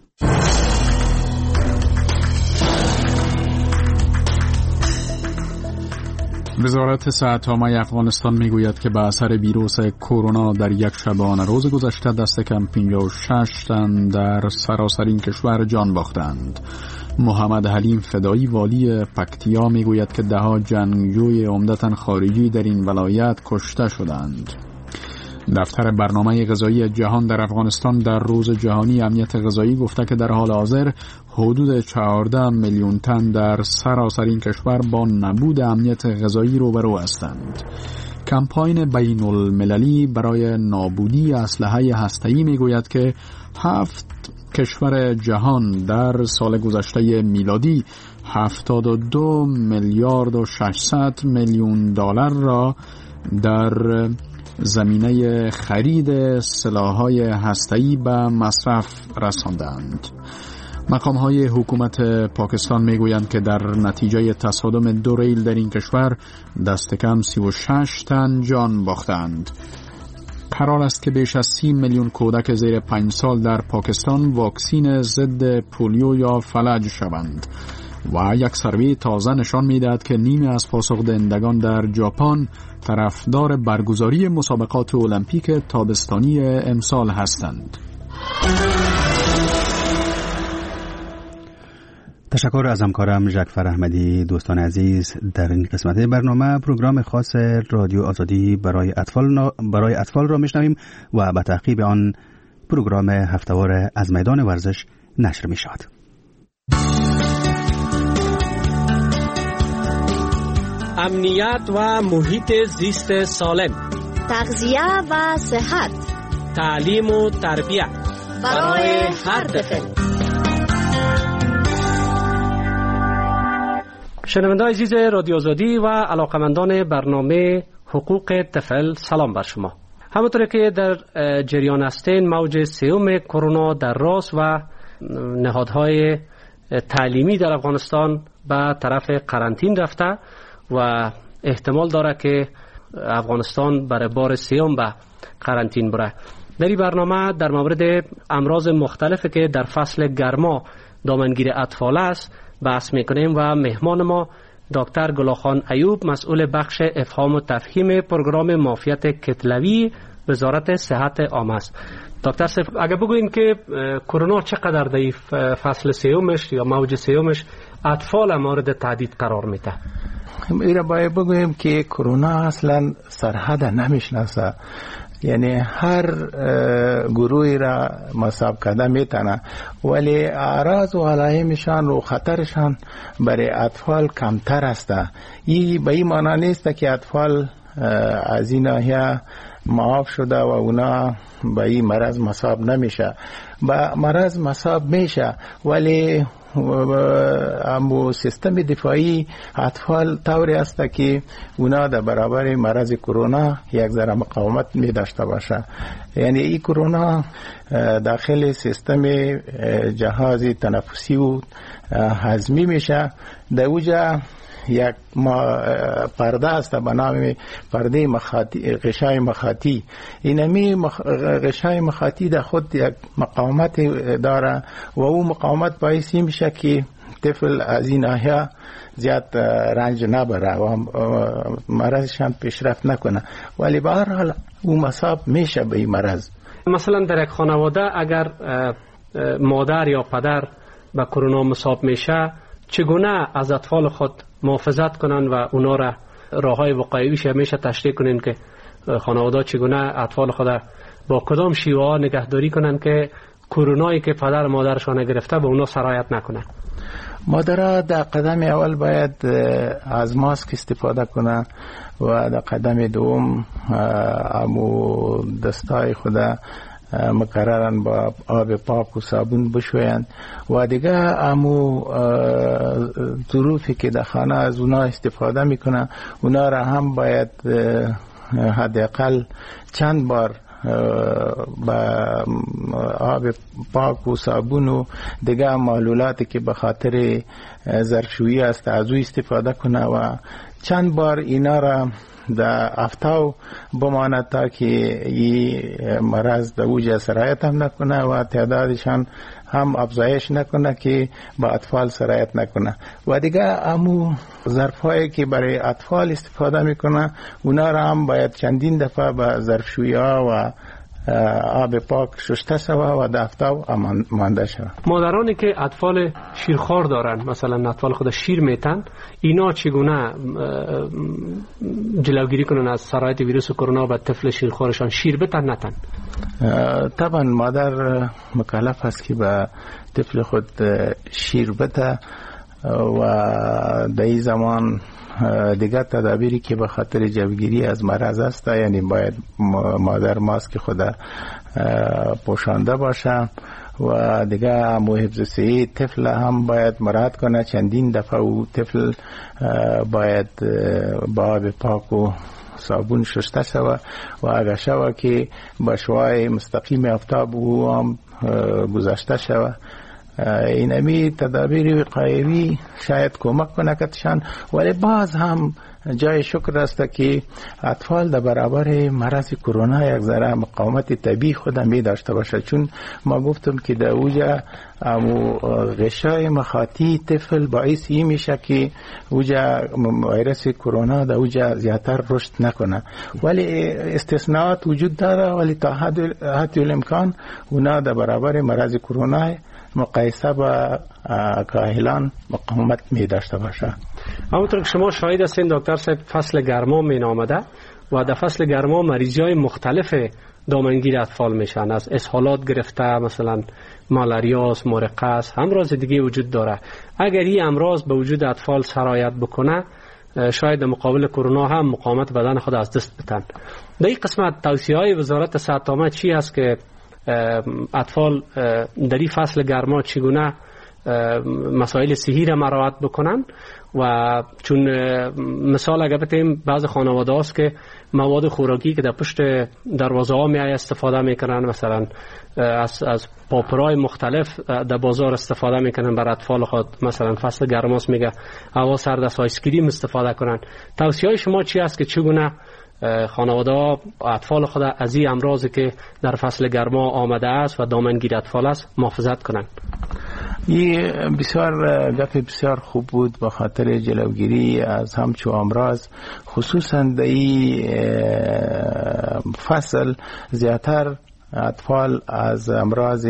وزارت صحت عامه افغانستان میگوید که به اثر ویروس کرونا در یک شبانه روز گذشته دست کم پنجاه و شش تن در سراسر کشور جان باختند. محمد حلیم فدایی والی پکتیا میگوید که ده ها جنگجوی عمدتاً خارجی در این ولایت کشته شدند. دفتر برنامه غذایی جهان در افغانستان در روز جهانی امنیت غذایی گفته که در حال حاضر حدود چهارده میلیون تن در سراسر این کشور با نبود امنیت غذایی روبرو هستند. کمپاین بین المللی برای نابودی اسلحه هسته‌ای میگوید که هفت کشور جهان در سال گذشته میلادی هفتاد و دو میلیارد و ششصد میلیون دلار را در زمینه خرید سلاح‌های هسته‌ای به مصرف رساندند. مقام‌های حکومت پاکستان میگویند که در نتیجه تصادم دو ریل در این کشور دست کم سی و شش تن جان باختند. قرار است که بیش از سی میلیون کودک زیر پنج سال در پاکستان واکسین ضد پولیو یا فلج شوند و یک سروی تازه نشان می‌دهد که نیمی از پاسخ دهندگان در ژاپن طرفدار برگزاری مسابقات المپیک تابستانی امسال هستند. تشکر از همکارم جعفر احمدی. دوستان عزیز، در این قسمت برنامه پروگرام خاص رادیو آزادی برای اطفال برای اطفال را میشنویم و به تعقیب آن پروگرام هفته‌وار از میدان ورزش نشر می شود. امنیت و محیط زیست سالم، تغذیه و صحت، تعلیم و تربیت برای هر طفل. شنوندگان عزیز رادیو آزادی و علاقمندان برنامه حقوق طفل، سلام بر شما. همونطور که در جریان هستین، موج سوم کرونا در راست و نهادهای تعلیمی در افغانستان به طرف قرنطین رفته و احتمال داره که افغانستان برای بار سوم به قرنطین بره. در این برنامه در مورد امراض مختلفی که در فصل گرما دامنگیر اطفال است بحث میکنیم و مهمان ما دکتر گلاخان ایوب، مسئول بخش افهام و تفهیم پروگرام معافیت کتلوی وزارت صحت عامه است. دکتر صاحب، اگه بگوین که کرونا چقدر در فصل سومش یا موج سومش اطفال مورد تهدید قرار میده؟ ایره باید بگویم که کرونا اصلا سرحد نمیشناسه، یعنی هر گروهی را مصاب کرده میتونه، ولی اعراض و علائمشان و خطرشان برای اطفال کمتر است. این به این معنی نیست که اطفال از این ناحیه معاف شده و اونا به این مرض مصاب نمیشه. به مرض مصاب میشه، ولی امو سیستم دفاعی اطفال طوری است که اونا در برابر مرض کرونا یک ذره مقاومت می داشته باشه. یعنی این کرونا داخل سیستم جهاز تنفسی و هضمی میشه. در اوجا یک پرده است به نام پرده مخاطی، غشای مخاطی. اینمی مخ... غشای مخاطی در خود یک مقاومت داره و او مقاومت باعث میشه که طفل از این ناحیه زیاد رنج نبره و مرضشان پیشرفت نکنه، ولی به هر حال او مصاب میشه به این مرض. مثلا در یک خانواده اگر مادر یا پدر به کرونا مصاب میشه، چگونه از اطفال خود محافظت کنن و اونا را راههای وقایویش همیشه تشریح کنین که خانواده چگونه اطفال خود با کدام شیوه ها نگهداری کنن که کرونایی که پدر مادرشان گرفته به اونا سرایت نکنن؟ مادرها در قدم اول باید از ماسک استفاده کنن و در قدم دوم امو دستای خود مقررن با آب پاک و صابون بشوین و دیگه امو ظروفی که در خانه از اونا استفاده میکنن اونا را هم باید حداقل چند بار با آب پاک و صابون و دیگه معلولاتی که به خاطر ظرفشویی است از او استفاده کنه و چند بار اینا را در افتاو بماند تا که این مرض در اوج سرایت هم نکنه و تعدادشان هم افزایش نکنه که با اطفال سرایت نکنه. و دیگه امو ظرفایی که برای اطفال استفاده میکنه اونا را هم باید چندین دفعه با ظرفشویی ها و آب پاک شسته شوه و در افتاو مانده شوه. مادرانی که اطفال شیرخوار دارن، مثلا اطفال خود شیر میتن، اینا چگونه جلوگیری کنن از سرایت ویروس کرونا به طفل شیرخوارشان؟ شیر بتن نتن؟ طبعا مادر مکلف است که به طفل خود شیر بته و در این زمان دیگر تدابیری که به خاطر جلوگیری از مرض است، یعنی باید مادر ماسک خود پوشانده باشه و دیگه حفظ صحی طفل هم باید مراعات کنه. چندین دفعه او طفل باید با آب پاک و صابون شسته شوه و اگر شوه که با شعاع مستقیم آفتاب او هم گذاشته شوه. اینمی تدابیر وقایوی شاید کمک کنه کتشان، ولی باز هم جای شکر است که اطفال در برابر مرض کرونا یک ذره مقاومت طبیعی خود می داشته باشه، چون ما گفتم که در اوجا امو غشای مخاطی طفل باعث این میشه که اوجا ویروس کرونا در اوجا زیادتر رشد نکنه. ولی استثناءات وجود داره، ولی تا حد الامکان اونا در برابر مرض کرونا مقایسه با کاهلان مقاومت می داشته باشه. همونطور که شما شاهد هستین دکتر صاحب، فصل گرما می آمده و در فصل گرما مریضی های مختلف دامنگیر اطفال میشن، از اسهالات گرفته مثلا مالاریاس، مرقس، امراض دیگه وجود داره. اگر این امراض به وجود اطفال سرایت بکنه شاید در مقابل کرونا هم مقاومت بدن خود از دست بدن. در این قسمت توصیه های وزارت صحت عامه چی است که اطفال در این فصل گرما چگونه مسائل صحی را مراعات بکنن؟ و چون مثال اگر بتیم بعض خانواده هاست که مواد خوراکی که در پشت دروازه ها می استفاده میکنن، مثلا از از پاپرای مختلف در بازار استفاده میکنن بر اطفال خود، مثلا فصل گرماست میگه هوا سرد است آیس کریم استفاده کنن. توصیه های شما چی است که چگونه خانواده ها اطفال خود از این امراضی که در فصل گرما آمده است و دامنگیر اطفال است محافظت کنند؟ این بسیار گپ بسیار خوب بود به خاطر جلوگیری از همچو امراض، خصوصا در این فصل زیادتر اطفال از امراض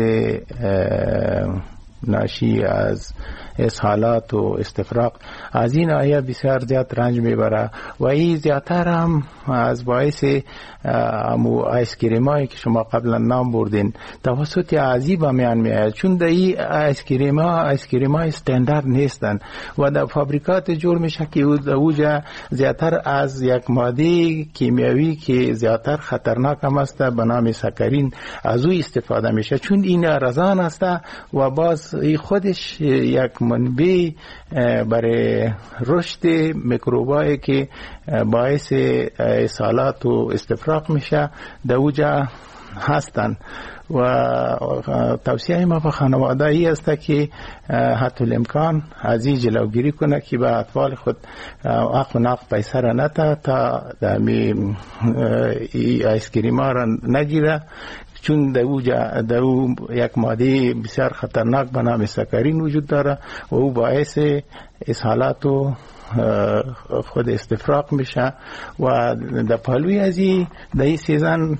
ناشی از اسهالات و استفراغ از این آیه بسیار زیاد رنج میبره و این زیادتر هم از باعث امو آیسکریمایی که شما قبلا نام بردین توسط عذیب میان میاد، چون در این آیسکریما آیسکریمای استاندارد نیستن و در فابریکات جور میشه که اوجا زیادتر از یک ماده کیمیایی که زیادتر خطرناک هم است به نام سکرین از او استفاده میشه، چون این رزان است و باز خودش یک منبع برای رشد میکروبایی که باعث اسهالات و استفراغ میشه در اوجا هستند. و توصیه ما به خانواده ای است که حتی الامکان از این جلوگیری کنه که به اطفال خود اخ و ناق پیسه را نته تا دمی آیسکریم ها را نگیره، چون در او, در او یک ماده بسیار خطرناک به نام سکرین وجود داره و او باعث اسهالات و خود استفراغ میشه. و در پهلوی از این در این سیزن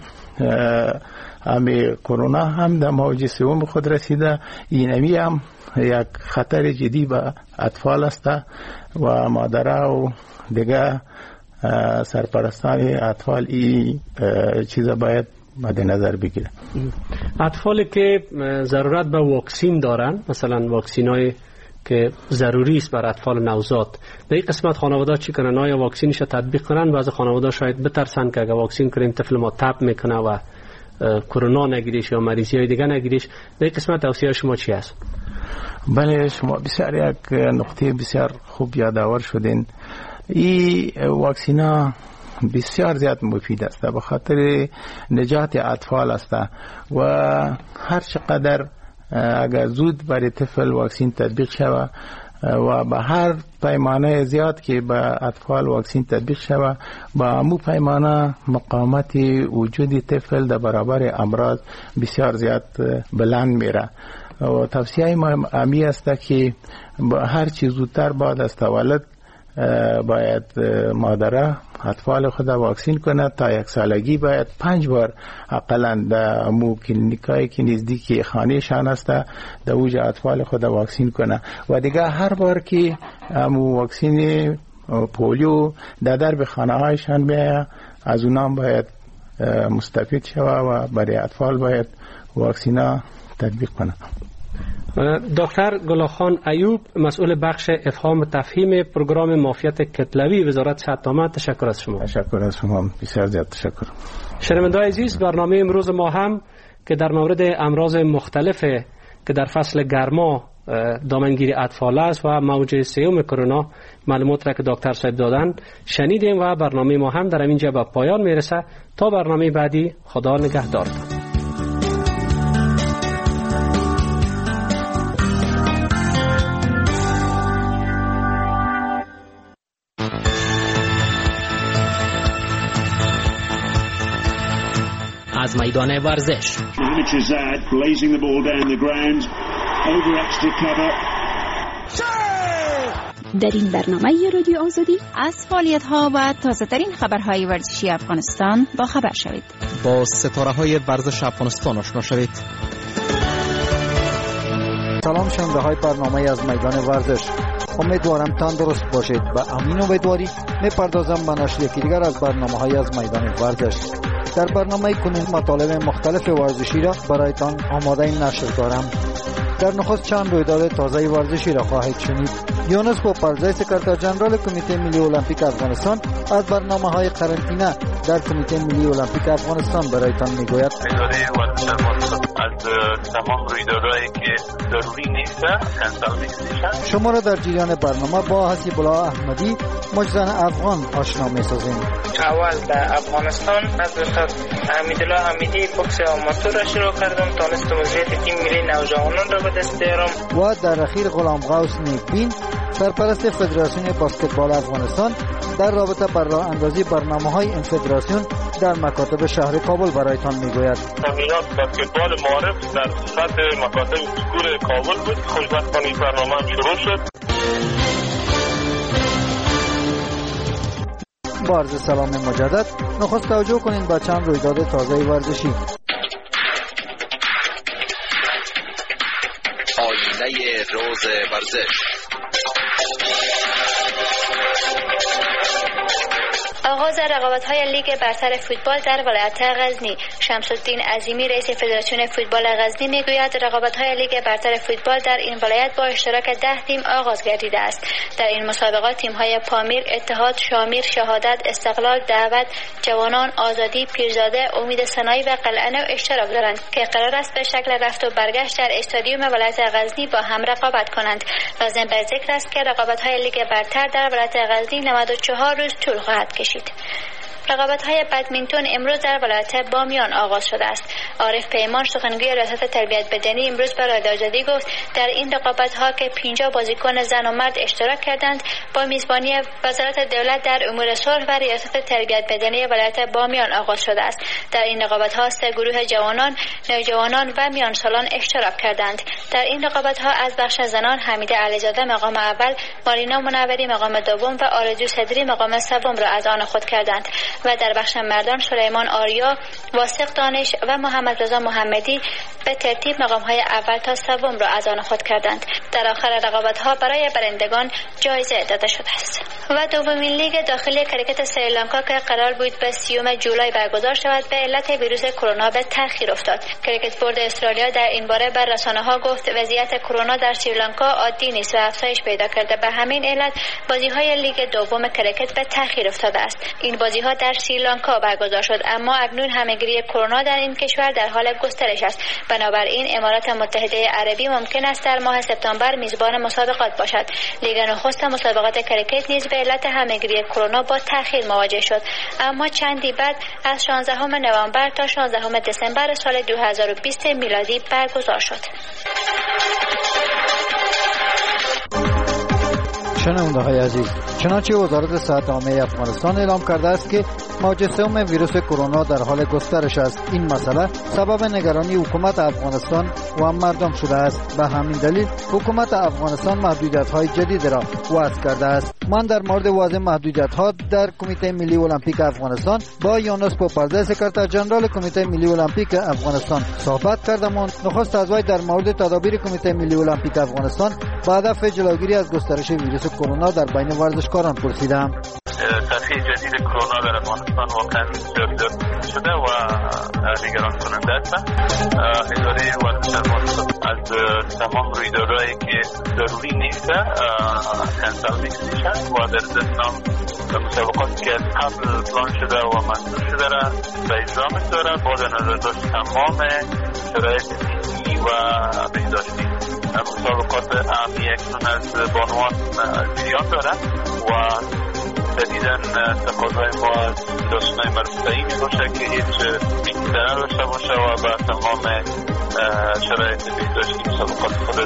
امی کرونا هم در موج سوم خود رسیده، اینمی هم یک خطر جدی به اطفال است و مادرها و دیگه سرپرستان اطفال این چیز باید مد نظر بگیره. اطفالی که ضرورت به واکسین دارن، مثلا واکسین های که ضروری است بر اطفال نوزاد، در این قسمت خانواده چی کنن؟ آیا واکسینش تطبیق کنن؟ بعضی خانواده شاید بترسن که اگر واکسین کنیم طفل ما تب میکنه و کرونا نگیریش یا مریضی های دیگه نگیریش. در این قسمت توصیه شما چی است؟ بله، شما بسیار یک نقطه بسیار خوب یادآور شدین. این واکسینا بسیار زیاد مفید است به خاطر نجات اطفال است و هر چقدر اگر زود برای طفل واکسین تطبیق شود و به هر پیمانه زیاد که به اطفال واکسین تطبیق شود با امو پیمانه مقاومت وجود طفل در برابر امراض بسیار زیاد بلند میره و توصیه ما امی است که هر چیز زودتر بعد از تولد باید مادره اطفال خود واکسین کنه. تا یک سالگی باید پنج بار اقلا در مو کلینیکایی که نزدیک خانهشان است در اوج اطفال خود واکسین کنه و دیگه هر بار که مو واکسین پولیو در درب خانه هایشان بیاید از اونام باید مستفید شوه و برای اطفال باید واکسینا تطبیق کنه. دکتر گلاخان ایوب، مسئول بخش افهام و تفهیم پروگرام معافیت کتلوی وزارت صحت عامه، تشکر از شما. تشکر از شما، بسیار زیاد تشکر. شنوندگان عزیز، برنامه امروز ما هم که در مورد امراض مختلف که در فصل گرما دامنگیری اطفال است و موج سوم کرونا معلومات را که دکتر صاحب دادن شنیدیم و برنامه ما هم در اینجا به پایان میرسه. تا برنامه بعدی، خدا نگهدار. از میدان ورزش در این برنامه رادیو آزادی از فعالیت‌ها و تازه‌ترین خبرهای ورزشی افغانستان با خبر شوید. با ستاره‌های ورزش افغانستان آشنا شوید. سلام شنونده های برنامه از میدان ورزش، امیدوارم تندرست باشید. به امین امیدواری میپردازم به نشر یکی دیگر از برنامه های از میدان ورزش. در برنامه کنون مطالب مختلف ورزشی را برایتان آماده نشر دارم. در نخست چند رویداد تازه ورزشی را خواهید شنید. یونس پوپرزی، سکرتر جنرال کمیته ملی المپیک افغانستان، از برنامه‌های قرنطینه در کمیته ملی المپیک افغانستان برایتان میگوید. اداره ورزش از تمام رویدادهایی که ضروری نیستن کنسل می‌شن. شما را در جریان برنامه با حسیب الله احمدی، مجزن افغان آشنا می‌سازیم. اول در افغانستان از استاد حمیدالله حمیدی بوکس آماتور را شروع کردم، تانستم وضعیت تیم ملی نوجوانان را به دست بیارم. و در اخیر غلام غوث نیکبین، سرپرست فدراسیون بسکتبال افغانستان، در رابطه با راه اندازی برنامه‌های این فدراسیون در مکاتب شهر کابل برایتان میگوید. تمرینات بسکتبال معارف در سطح مکاتب سکور کابل بود. خوشبختانه این برنامه هم شروع شد. با عرض سلام مجدد، نخست توجه کنید به چند رویداد تازه ورزشی. آینه روز ورزش. آغاز رقابت‌های لیگ برتر فوتبال در ولایت غزنی. شمس الدین عظیمی، رئیس فدراسیون فوتبال غزنی میگوید رقابت‌های لیگ برتر فوتبال در این ولایت با اشتراک ده تیم آغاز گردیده است. در این مسابقات تیم‌های پامیر، اتحاد، شامیر، شهادت، استقلال، دعوت، جوانان، آزادی، پیرزاده، امید سنایی و قلعه اشتراک دارند که قرار است به شکل رفت و برگشت در استادیوم ولایت غزنی با هم رقابت کنند. لازم به ذکر است که رقابت‌های لیگ برتر در ولایت غزنی نود و چهار روز طول خواهد کشید. رقابت‌های بدمینتون امروز در ولایت بامیان آغاز شده است. عارف پیمان، سخنگوی ریاست تربیت بدنی، امروز به رادیو آزادی گفت در این رقابت‌ها که پنجاه بازیکن زن و مرد اشتراک کردند با میزبانی وزارت دولت در امور صلح و ریاست تربیت بدنی ولایت بامیان آغاز شده است. در این رقابت‌ها سه گروه جوانان، نوجوانان و میانسالان اشتراک کردند. در این رقابت‌ها از بخش زنان حمیده علیزاده مقام اول، مارینا منوری مقام دوم و آرزو صدری مقام سوم را از آن خود کردند و در بخش مردان سلیمان آریا، واسق دانش و محمد رضا محمدی به ترتیب مقام‌های اول تا سوم را از آن خود کردند. در آخر رقابت‌ها برای برندگان جایزه داده شده است. و دومین لیگ داخلی کریکت سریلانکا که قرار بود به سیوم جولای برگزار شود به علت ویروس کرونا به تأخیر افتاد. کریکت بورد استرالیا در این باره بر رسانه‌ها گفت وضعیت کرونا در سریلانکا عادی نیست و افزایش پیدا کرده. به همین علت بازی‌های لیگ دوم کریکت به تأخیر افتاده است. این بازی‌ها در سریلانکا برگزار شد، اما اکنون همه‌گیری کرونا در این کشور در حال گسترش است. بنابراین امارات متحده عربی ممکن است در ماه سپتامبر میزبان مسابقات باشد. لیگ نخست مسابقات کریکت نیز به علت همه‌گیری کرونا با تأخیر مواجه شد، اما چندی بعد از شانزدهم نوامبر تا شانزدهم دسامبر سال دو هزار و بیست میلادی برگزار شد. شنونده های عزیز، چنانچه وزارت صحت عامه افغانستان اعلام کرده است که موج سوم ویروس کرونا در حال گسترش است. این مسئله سبب نگرانی حکومت افغانستان و مردم شده است. به همین دلیل حکومت افغانستان محدودیت‌های جدید را وضع کرده است. من در مورد وضع محدودیت‌ها در کمیته ملی المپیک افغانستان با یونس پوپرده، سکرتر ژنرال کمیته ملی المپیک افغانستان صحبت کردم. نخست از وی در مورد تدابیر کمیته ملی المپیک افغانستان با هدف جلوگیری از گسترش ویروس کرونا در بین ورزشکاران پرسیدم. تاثیر جدید کرونا در افغانستان واقعا زیاد شده و نگران کننده است. اداره ورزش افغانستان از تمام رویدادهایی که ضروری نیست کنسل می‌کنه و در ضمن مسابقاتی که از قبل پلان شده و منظور شده را به اجرا می‌گذاره با نظر داشت تمام شرایط فیزیکی و بهداشتی. مسابقات عملی اکنون از بانوان جریان داره و جدیداً تقاضای ما از داشتنهای مربوطه این باشه که هیچ بی‌نظیر نداشته باشه و به تمام شرایط بهداشتی مسابقات خود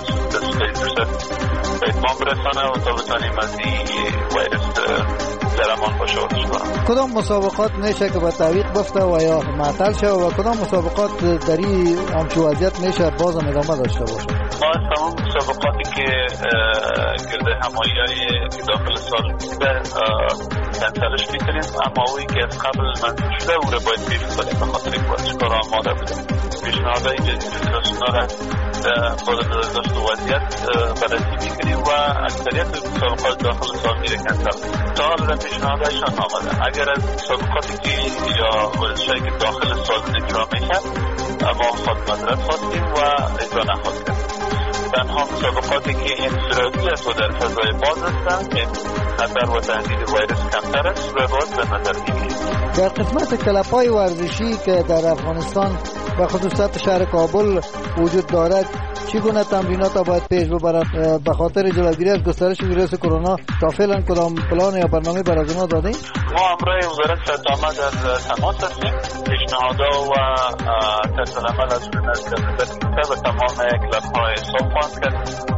به اتمام برسانه و تا بتانیم از این ویروس در امان باشه ورزش کنم. کدام مسابقات میشه که به تعویق بفته و یا معطل شه و کدام مسابقات در این همچون وضعیت میشه باز هم ادامه داشته باشه؟ ما از تمام مسابقاتی که گرده همایی که داخل سال بوده کنسلش میکنیم، اما اوی که از قبل منظور شده او را باید پیش کنیم به خاطر که ورزشکار آماده بوده. پیشنهادهای جدید فدراسیون را با نظر داشت و وضعیت بررسی میکنیم و اکثریت مسابقات داخل سال میره کنسل. تا حالا پیشنهادهایشان آمده. اگر از مسابقاتی که یا ورزشایی که داخل سال اجرا میشن ما خود مذرت خواستیم و اجرا نخواستیم. تنها مسابقاتی که این صورتی است و در فضای باز هستند که خطر و تهدید ویروس کمتر است و باز به نظر میگیریم. در قسمت کلب‌های ورزشی که در افغانستان و خصوصات شهر کابل وجود دارد، چگونه تمرینات را باید پیش ببرد به خاطر جلوگیری از گسترش ویروس کرونا؟ تا فعلا کدام پلان یا برنامه برای شما دادین؟ ما همراه وزارت صحت عامه در تماس هستیم. پیشنهادها و طرز عمل از نظر به تمام کلب‌های صبح خواهند کرد.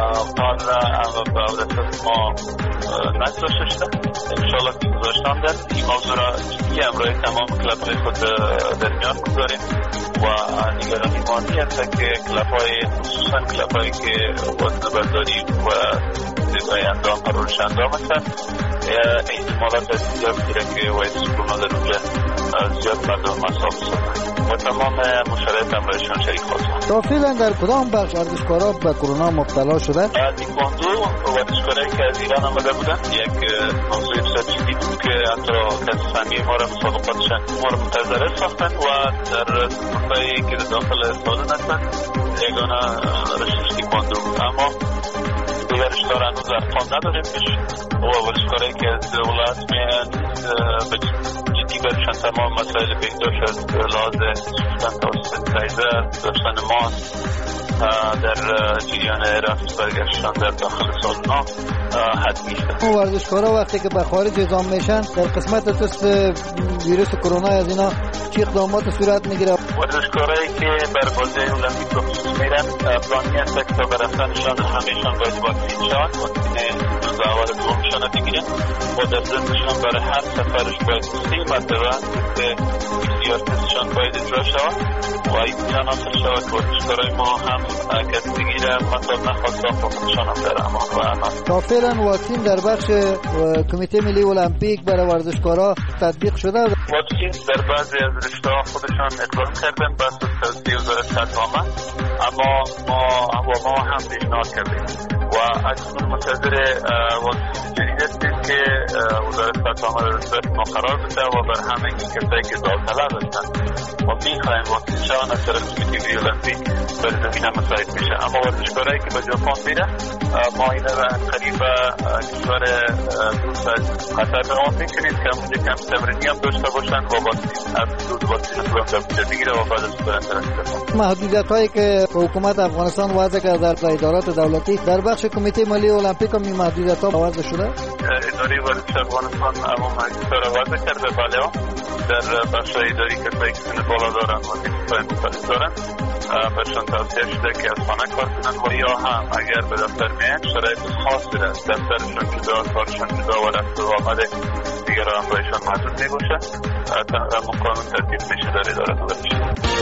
حالا به عودت ما نگذاشته شده. انشاءالله که گذاشتان در این موضوع را جدی همراه تمام کلب‌های خود در میان گذاریم و نگرانی ما نیست که کلب‌های خصوصا کلب‌هایی که وزن برداری و زیبای اندام قرارش اندام هستند احتمالات زیاد میره که ویروس کرونا در اونجا زیاد مردم مصاب شدن و تمام مشارکت هم برایشان شریک خواستند. تا فعلا در کدام بخش ورزشکارا به کرونا مبتلا شده؟ تکواندو ورزشکارایی که از ایران آمده بودند یک موضوع بسیار جدی بود که حتی کسی فنی ما را مسابقاتشان ما را منتظره ساختند و در سپورتایی که داخل سالن هستند یگانه رشته تکواندو بود. اما دیگرش دار هنوز ارقام نداریم و ورزشکارایی که از ولایت میان به جدی برشن تمام مسائل بهداشت از لحاظ داشتن سانیتایزر، داشتن ماسک در جریان رفت برگشتن در داخل سالنا حتمی شده. ورزشکارا وقتی که به خارج اعزام میشن در قسمت تست ویروس کرونا از اینا چه اقدامات صورت میگیره؟ ورزشکارایی که بر بازی المپیک به خصوص میرن پلانی هست که تا برفتنشان همهشان باید واکسین شوند، واکسین دوز اول دومشان بگیرن و در ضمنشان برای هر سفرش باید سی مرتبه که پی سی آر تستشان باید اجرا شود و این ناصر شود که ورزشکارای ما هم کسی بگیره مطلب نخواسته خودشان هم در امان و امان. تا فعلا واکسین در بخش کمیته ملی المپیک برای ورزشکارا تطبیق شده؟ واکسین در بعضی از رشته‌ها خودشان اقدام کردن بس توسط وزارت صحت عامه، اما ما و ما هم پیشنهاد کردیم و اکنون منتظر واکسین جدید هستیم که وزارت صحت عامه در صورت ما قرار بده و بر همه کسایی که داوطلب هستند و میخواهیم واکسین شوند از طرف کمیته ملی المپیک بر زمینه مساعد میشه. اما ورزشکارایی که به ژاپن میره ما اینا را قریب کشور دوست از قطر نام میکنیم که اونجا کم تمرینی هم داشته باشند و واکسین از دو واکسین رو هم در بگیره و بعد از برن درست. محدودیت هایی که حکومت افغانستان وضع کرده در ادارات دولتی در بخش کمیته ملی المپیک هم این محدودیت ها وضع شده؟ اداره ورزش افغانستان اما مجلس را وضع کرده. بله در بخش اداری کسایی که سن بالا دارن و نیازهای مختلف دارن برشان توصیه شده که از خانه کار کنن و یا هم اگر به دفتر میان شرایط خاصی را دفترشان جدا، کارشان جدا و رفت و آمد دیگر هم بایشان محدود می باشه. اما قانون ترتیب میشه در اداره ورزش.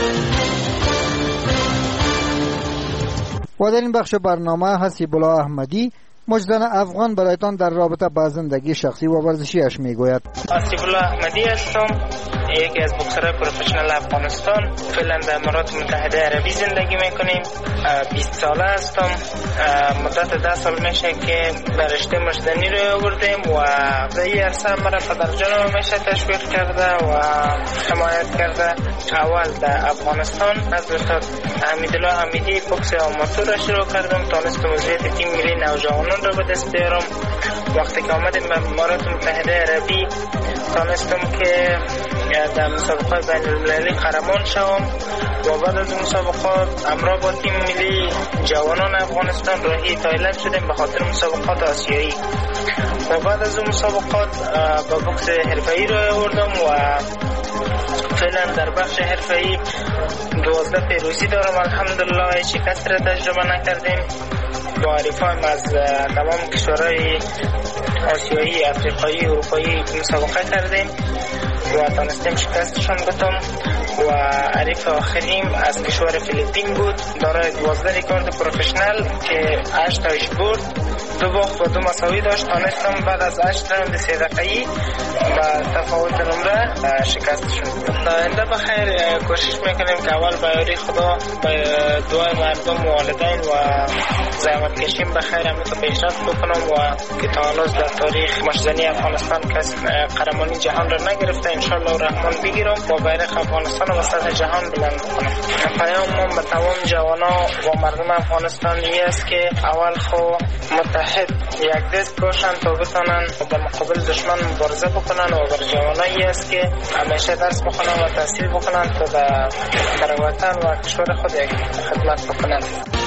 و در این بخش برنامه حسیب الله احمدی مجدن افغان برایتان در رابطه با زندگی شخصی و ورزشیش میگوید. حسیب الله احمدی هستم، یکی از بوکسرهای پروفشنال افغانستان. فعلا در امارات متحده عربی زندگی میکنیم. بیست ساله هستم. مدت ده سال میشه که در رشته مجدنی رو آوردیم و در این عرصه مرا پدر جانم میشه تشویق کرده و حمایت کرده. اول در افغانستان از استاد حمیدالله حمیدی بوکس آماتور را شروع کردم. تانستم وضعیت تیم ملی نوجوانان را به دست بیارم. وقتی که آمدیم به امارات متحده عربی تانستم که در مسابقات بین المللی قهرمان شوم و بعد از مسابقات همراه با تیم ملی جوانان افغانستان راهی تایلند شدیم به خاطر مسابقات آسیایی. و بعد از اون مسابقات با بوکس حرفه‌ای را آوردم و فعلا در بخش حرفه‌ای دوازده پیروزی دارم. الحمدلله شکست را تجربه نکردیم. با حریفایم از تمام کشورهای آسیایی، افریقایی، اروپایی مسابقه کردیم و تانستیم شکستشان بدم. و حریف آخریم از کشور فیلیپین بود، دارای دوازده ریکارد پروفشنال که هشت تایش برد، دو باخت و دو مساوی داشت. تانستم بعد از هشت راند سه دقیقه‌ای با تفاوت نمره شکستشون بدم. تا آینده بخیر کوشش میکنیم که اول به یاری خدا، به دعای مردم و والدین و زحمت کشیم بخیر همه تا پیشرفت بکنم و که تا حالا در تاریخ مشزنی افغانستان کس قهرمانی جهان را نگرفته، انشالله الرحمن بگیرم و بیرق افغانستان و سطح جهان بلند بکنم. پیام من به تمام جوانا و مردم افغانستان این است که اول خو متحد یک دست باشن تا بتونن در مقابل دشمن مبارزه بکنن و بر جوانایی است که همیشه درس بخونن و تحصیل بکنن تا در در وطن و کشور خود یک خدمت بکنن.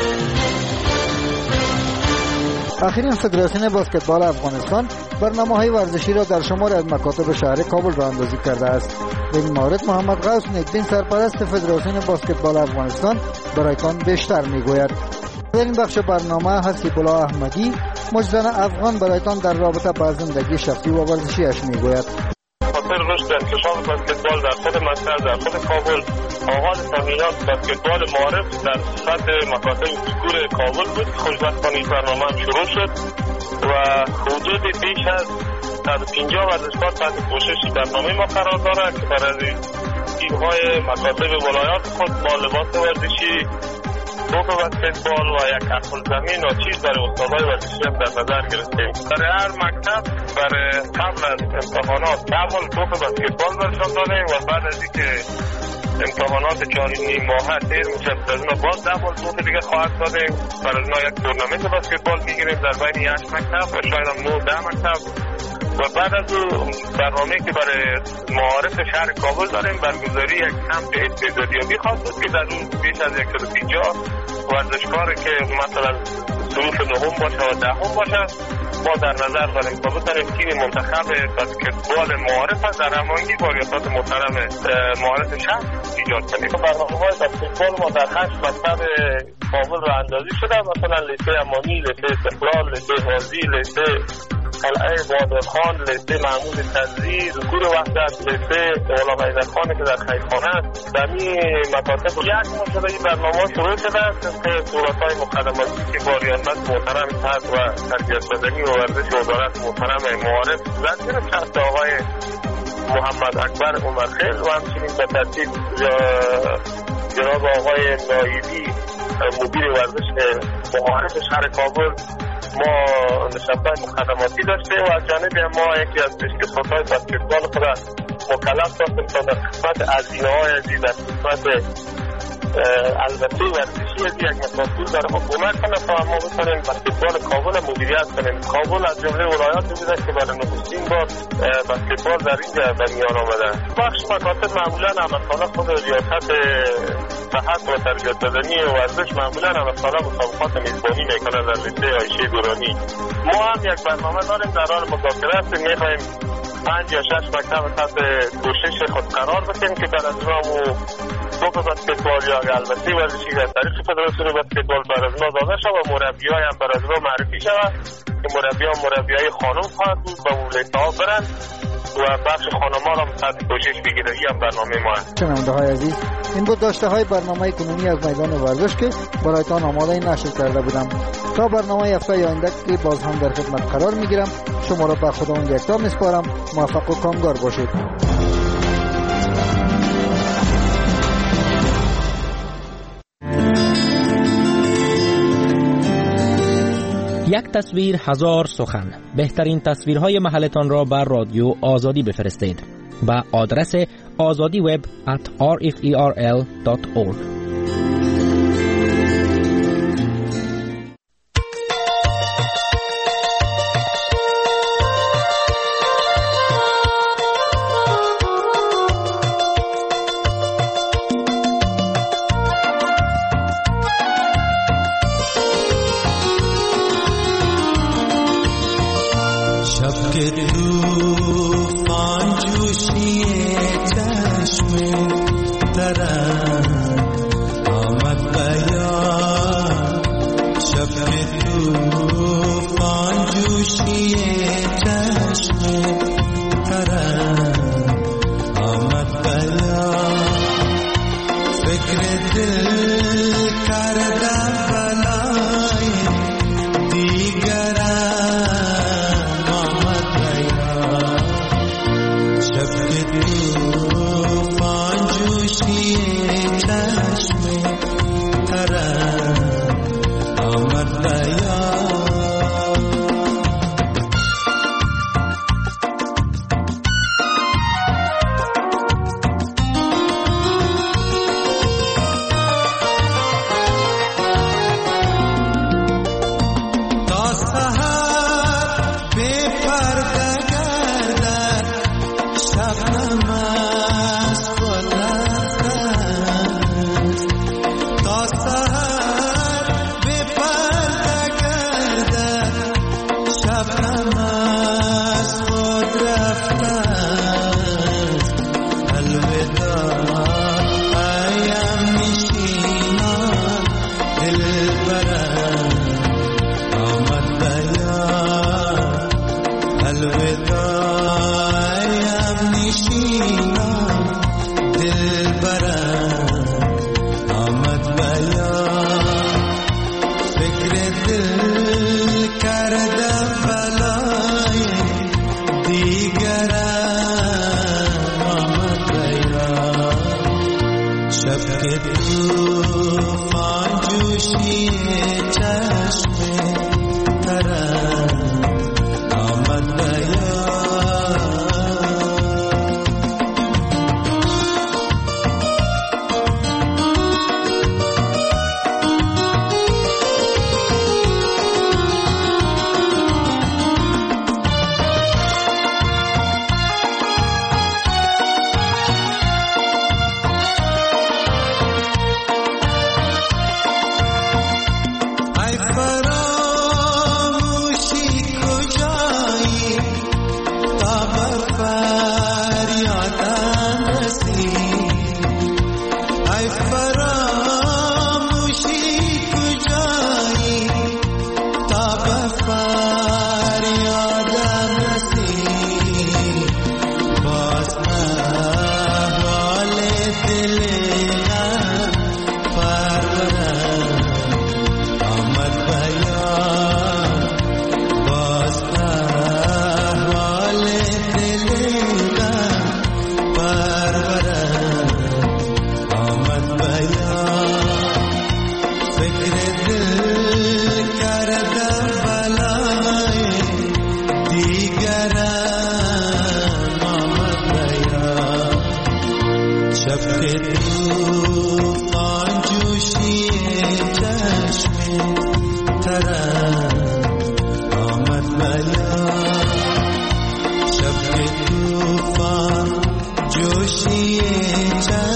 اخیراً فدراسیون بسکتبال افغانستان برنامه‌های ورزشی را در شمار از مکاتب شهر کابل راه‌اندازی کرده است. در این مورد محمد غوث نیکبین سرپرست فدراسیون بسکتبال افغانستان برایتان بیشتر میگوید. در این بخش برنامه حسیب الله احمدی مجدن افغان برایتان در رابطه با زندگی شخصی و ورزشیش میگوید. خاطر رشد انتشار بسکتبال در خود مرکز، در خود کابل، آغاز تمرینات بسکتبال معارف در سطح مکاتب فیگور کابل بود. خوشبختانه این برنامه هم شروع شد و حدود بیش از صد و پنجاه ورزشکار تحت پوشش برنامه ما قرار دارد که برای تیم‌های مکاتب ولایات خود با لباس ورزشی، توپ بسکتبال و یک اصل زمین و چیز برای استادای ورزشی هم در نظر گرفتیم. برای هر مکتب برای قبل از امتحانات دبل توپ بسکتبال برشان دادیم و بعد از اینکه امتحانات چهار نیم ماهه تیر میشه از اونها باز دبل توپ دیگه خواهد دادیم. برای اونها یک تورنمنت بسکتبال میگیریم در بین یک مکتب و شاید هم نه ده مکتب. و بعد از اون برنامه که برای معارف شهر کابل داریم برگزاری یک کمپ استعدادیابی خاص است که در اون بیش از صد و پنجاه ورزشکار که مثلا صنوف نهم باشه و دهم باشه ما در نظر داریم تا بتونیم تیم منتخب بسکتبال معارف در هماهنگی با ریاست محترم معارف شهر ایجاد کنیم. برنامه‌های بسکتبال ما در هشت مکتب کابل راه اندازی شده، مثلا لیسه امانی، لیسه استقلال، لیسه حاضی، لیسه قلعه بادرخان، لیسه محمود تنزی، ذکور وحدت، لیسه غلام حیدرخان که در خیرخانه است. در این مکاتب یک ماه شده این برنامه شروع شده است که دولت‌های مخدماتی که با ریاست محترم صدر و تربیت بدنی و ورزش وزارت محترم معارف زد گرفت شخص آقای محمد اکبر عمرخیل و همچنین به ترتیب جناب آقای نایبی مدیر ورزش معارف شهر کابل ما نشست‌های مخدماتی داشته و از جانب ما یکی از تشکیلات‌های بسکتبال خود مکلف ساختیم تا در قسمت هزینه‌های ازی در قسمت البته ورزشی از یک مسئول در حکومت کنه تا ما بتونیم بسکتبال کابل مدیریت کنیم. کابل از جمله ولایاتی بوده که برای نخستین بار بسکتبال در اینجا به میان آمده. بخش مکاتب معمولا همساله خود ریاست صحت و تربیت بدنی و ورزش معمولا همساله مسابقات میزبانی میکنه در لیسه عایشه دورانی. ما هم یک برنامه داریم در حال مذاکره هستیم، میخوایم پنج یا شش مکتب تحت کوشش خود قرار بدیم که در از ما دو بسکتبال یا البته ورزشی در طریق فدراسیون بسکتبال بر از ما داده شد و مربیای هم بر از ما معرفی شود که مربیان مربیای خانم خواهد بود و لیسه ها برند و بخش خانمان هم تحت کوشش بگیره. این هم برنامه ما است. شنونده های عزیز، این بود داشته های برنامه کنونی از میدان ورزش که برایتان آماده نشر کرده بودم. تا برنامه هفته آینده که باز هم در خدمت قرار میگیرم، شما را به خداوند یکتا میسپارم. موفق و کامگار باشید. یک تصویر هزار سخن. بهترین تصویرهای محلتان را بر رادیو آزادی بفرستید با آدرس آزادی وب at r f e r l dot org. شب تو तूफान जोशी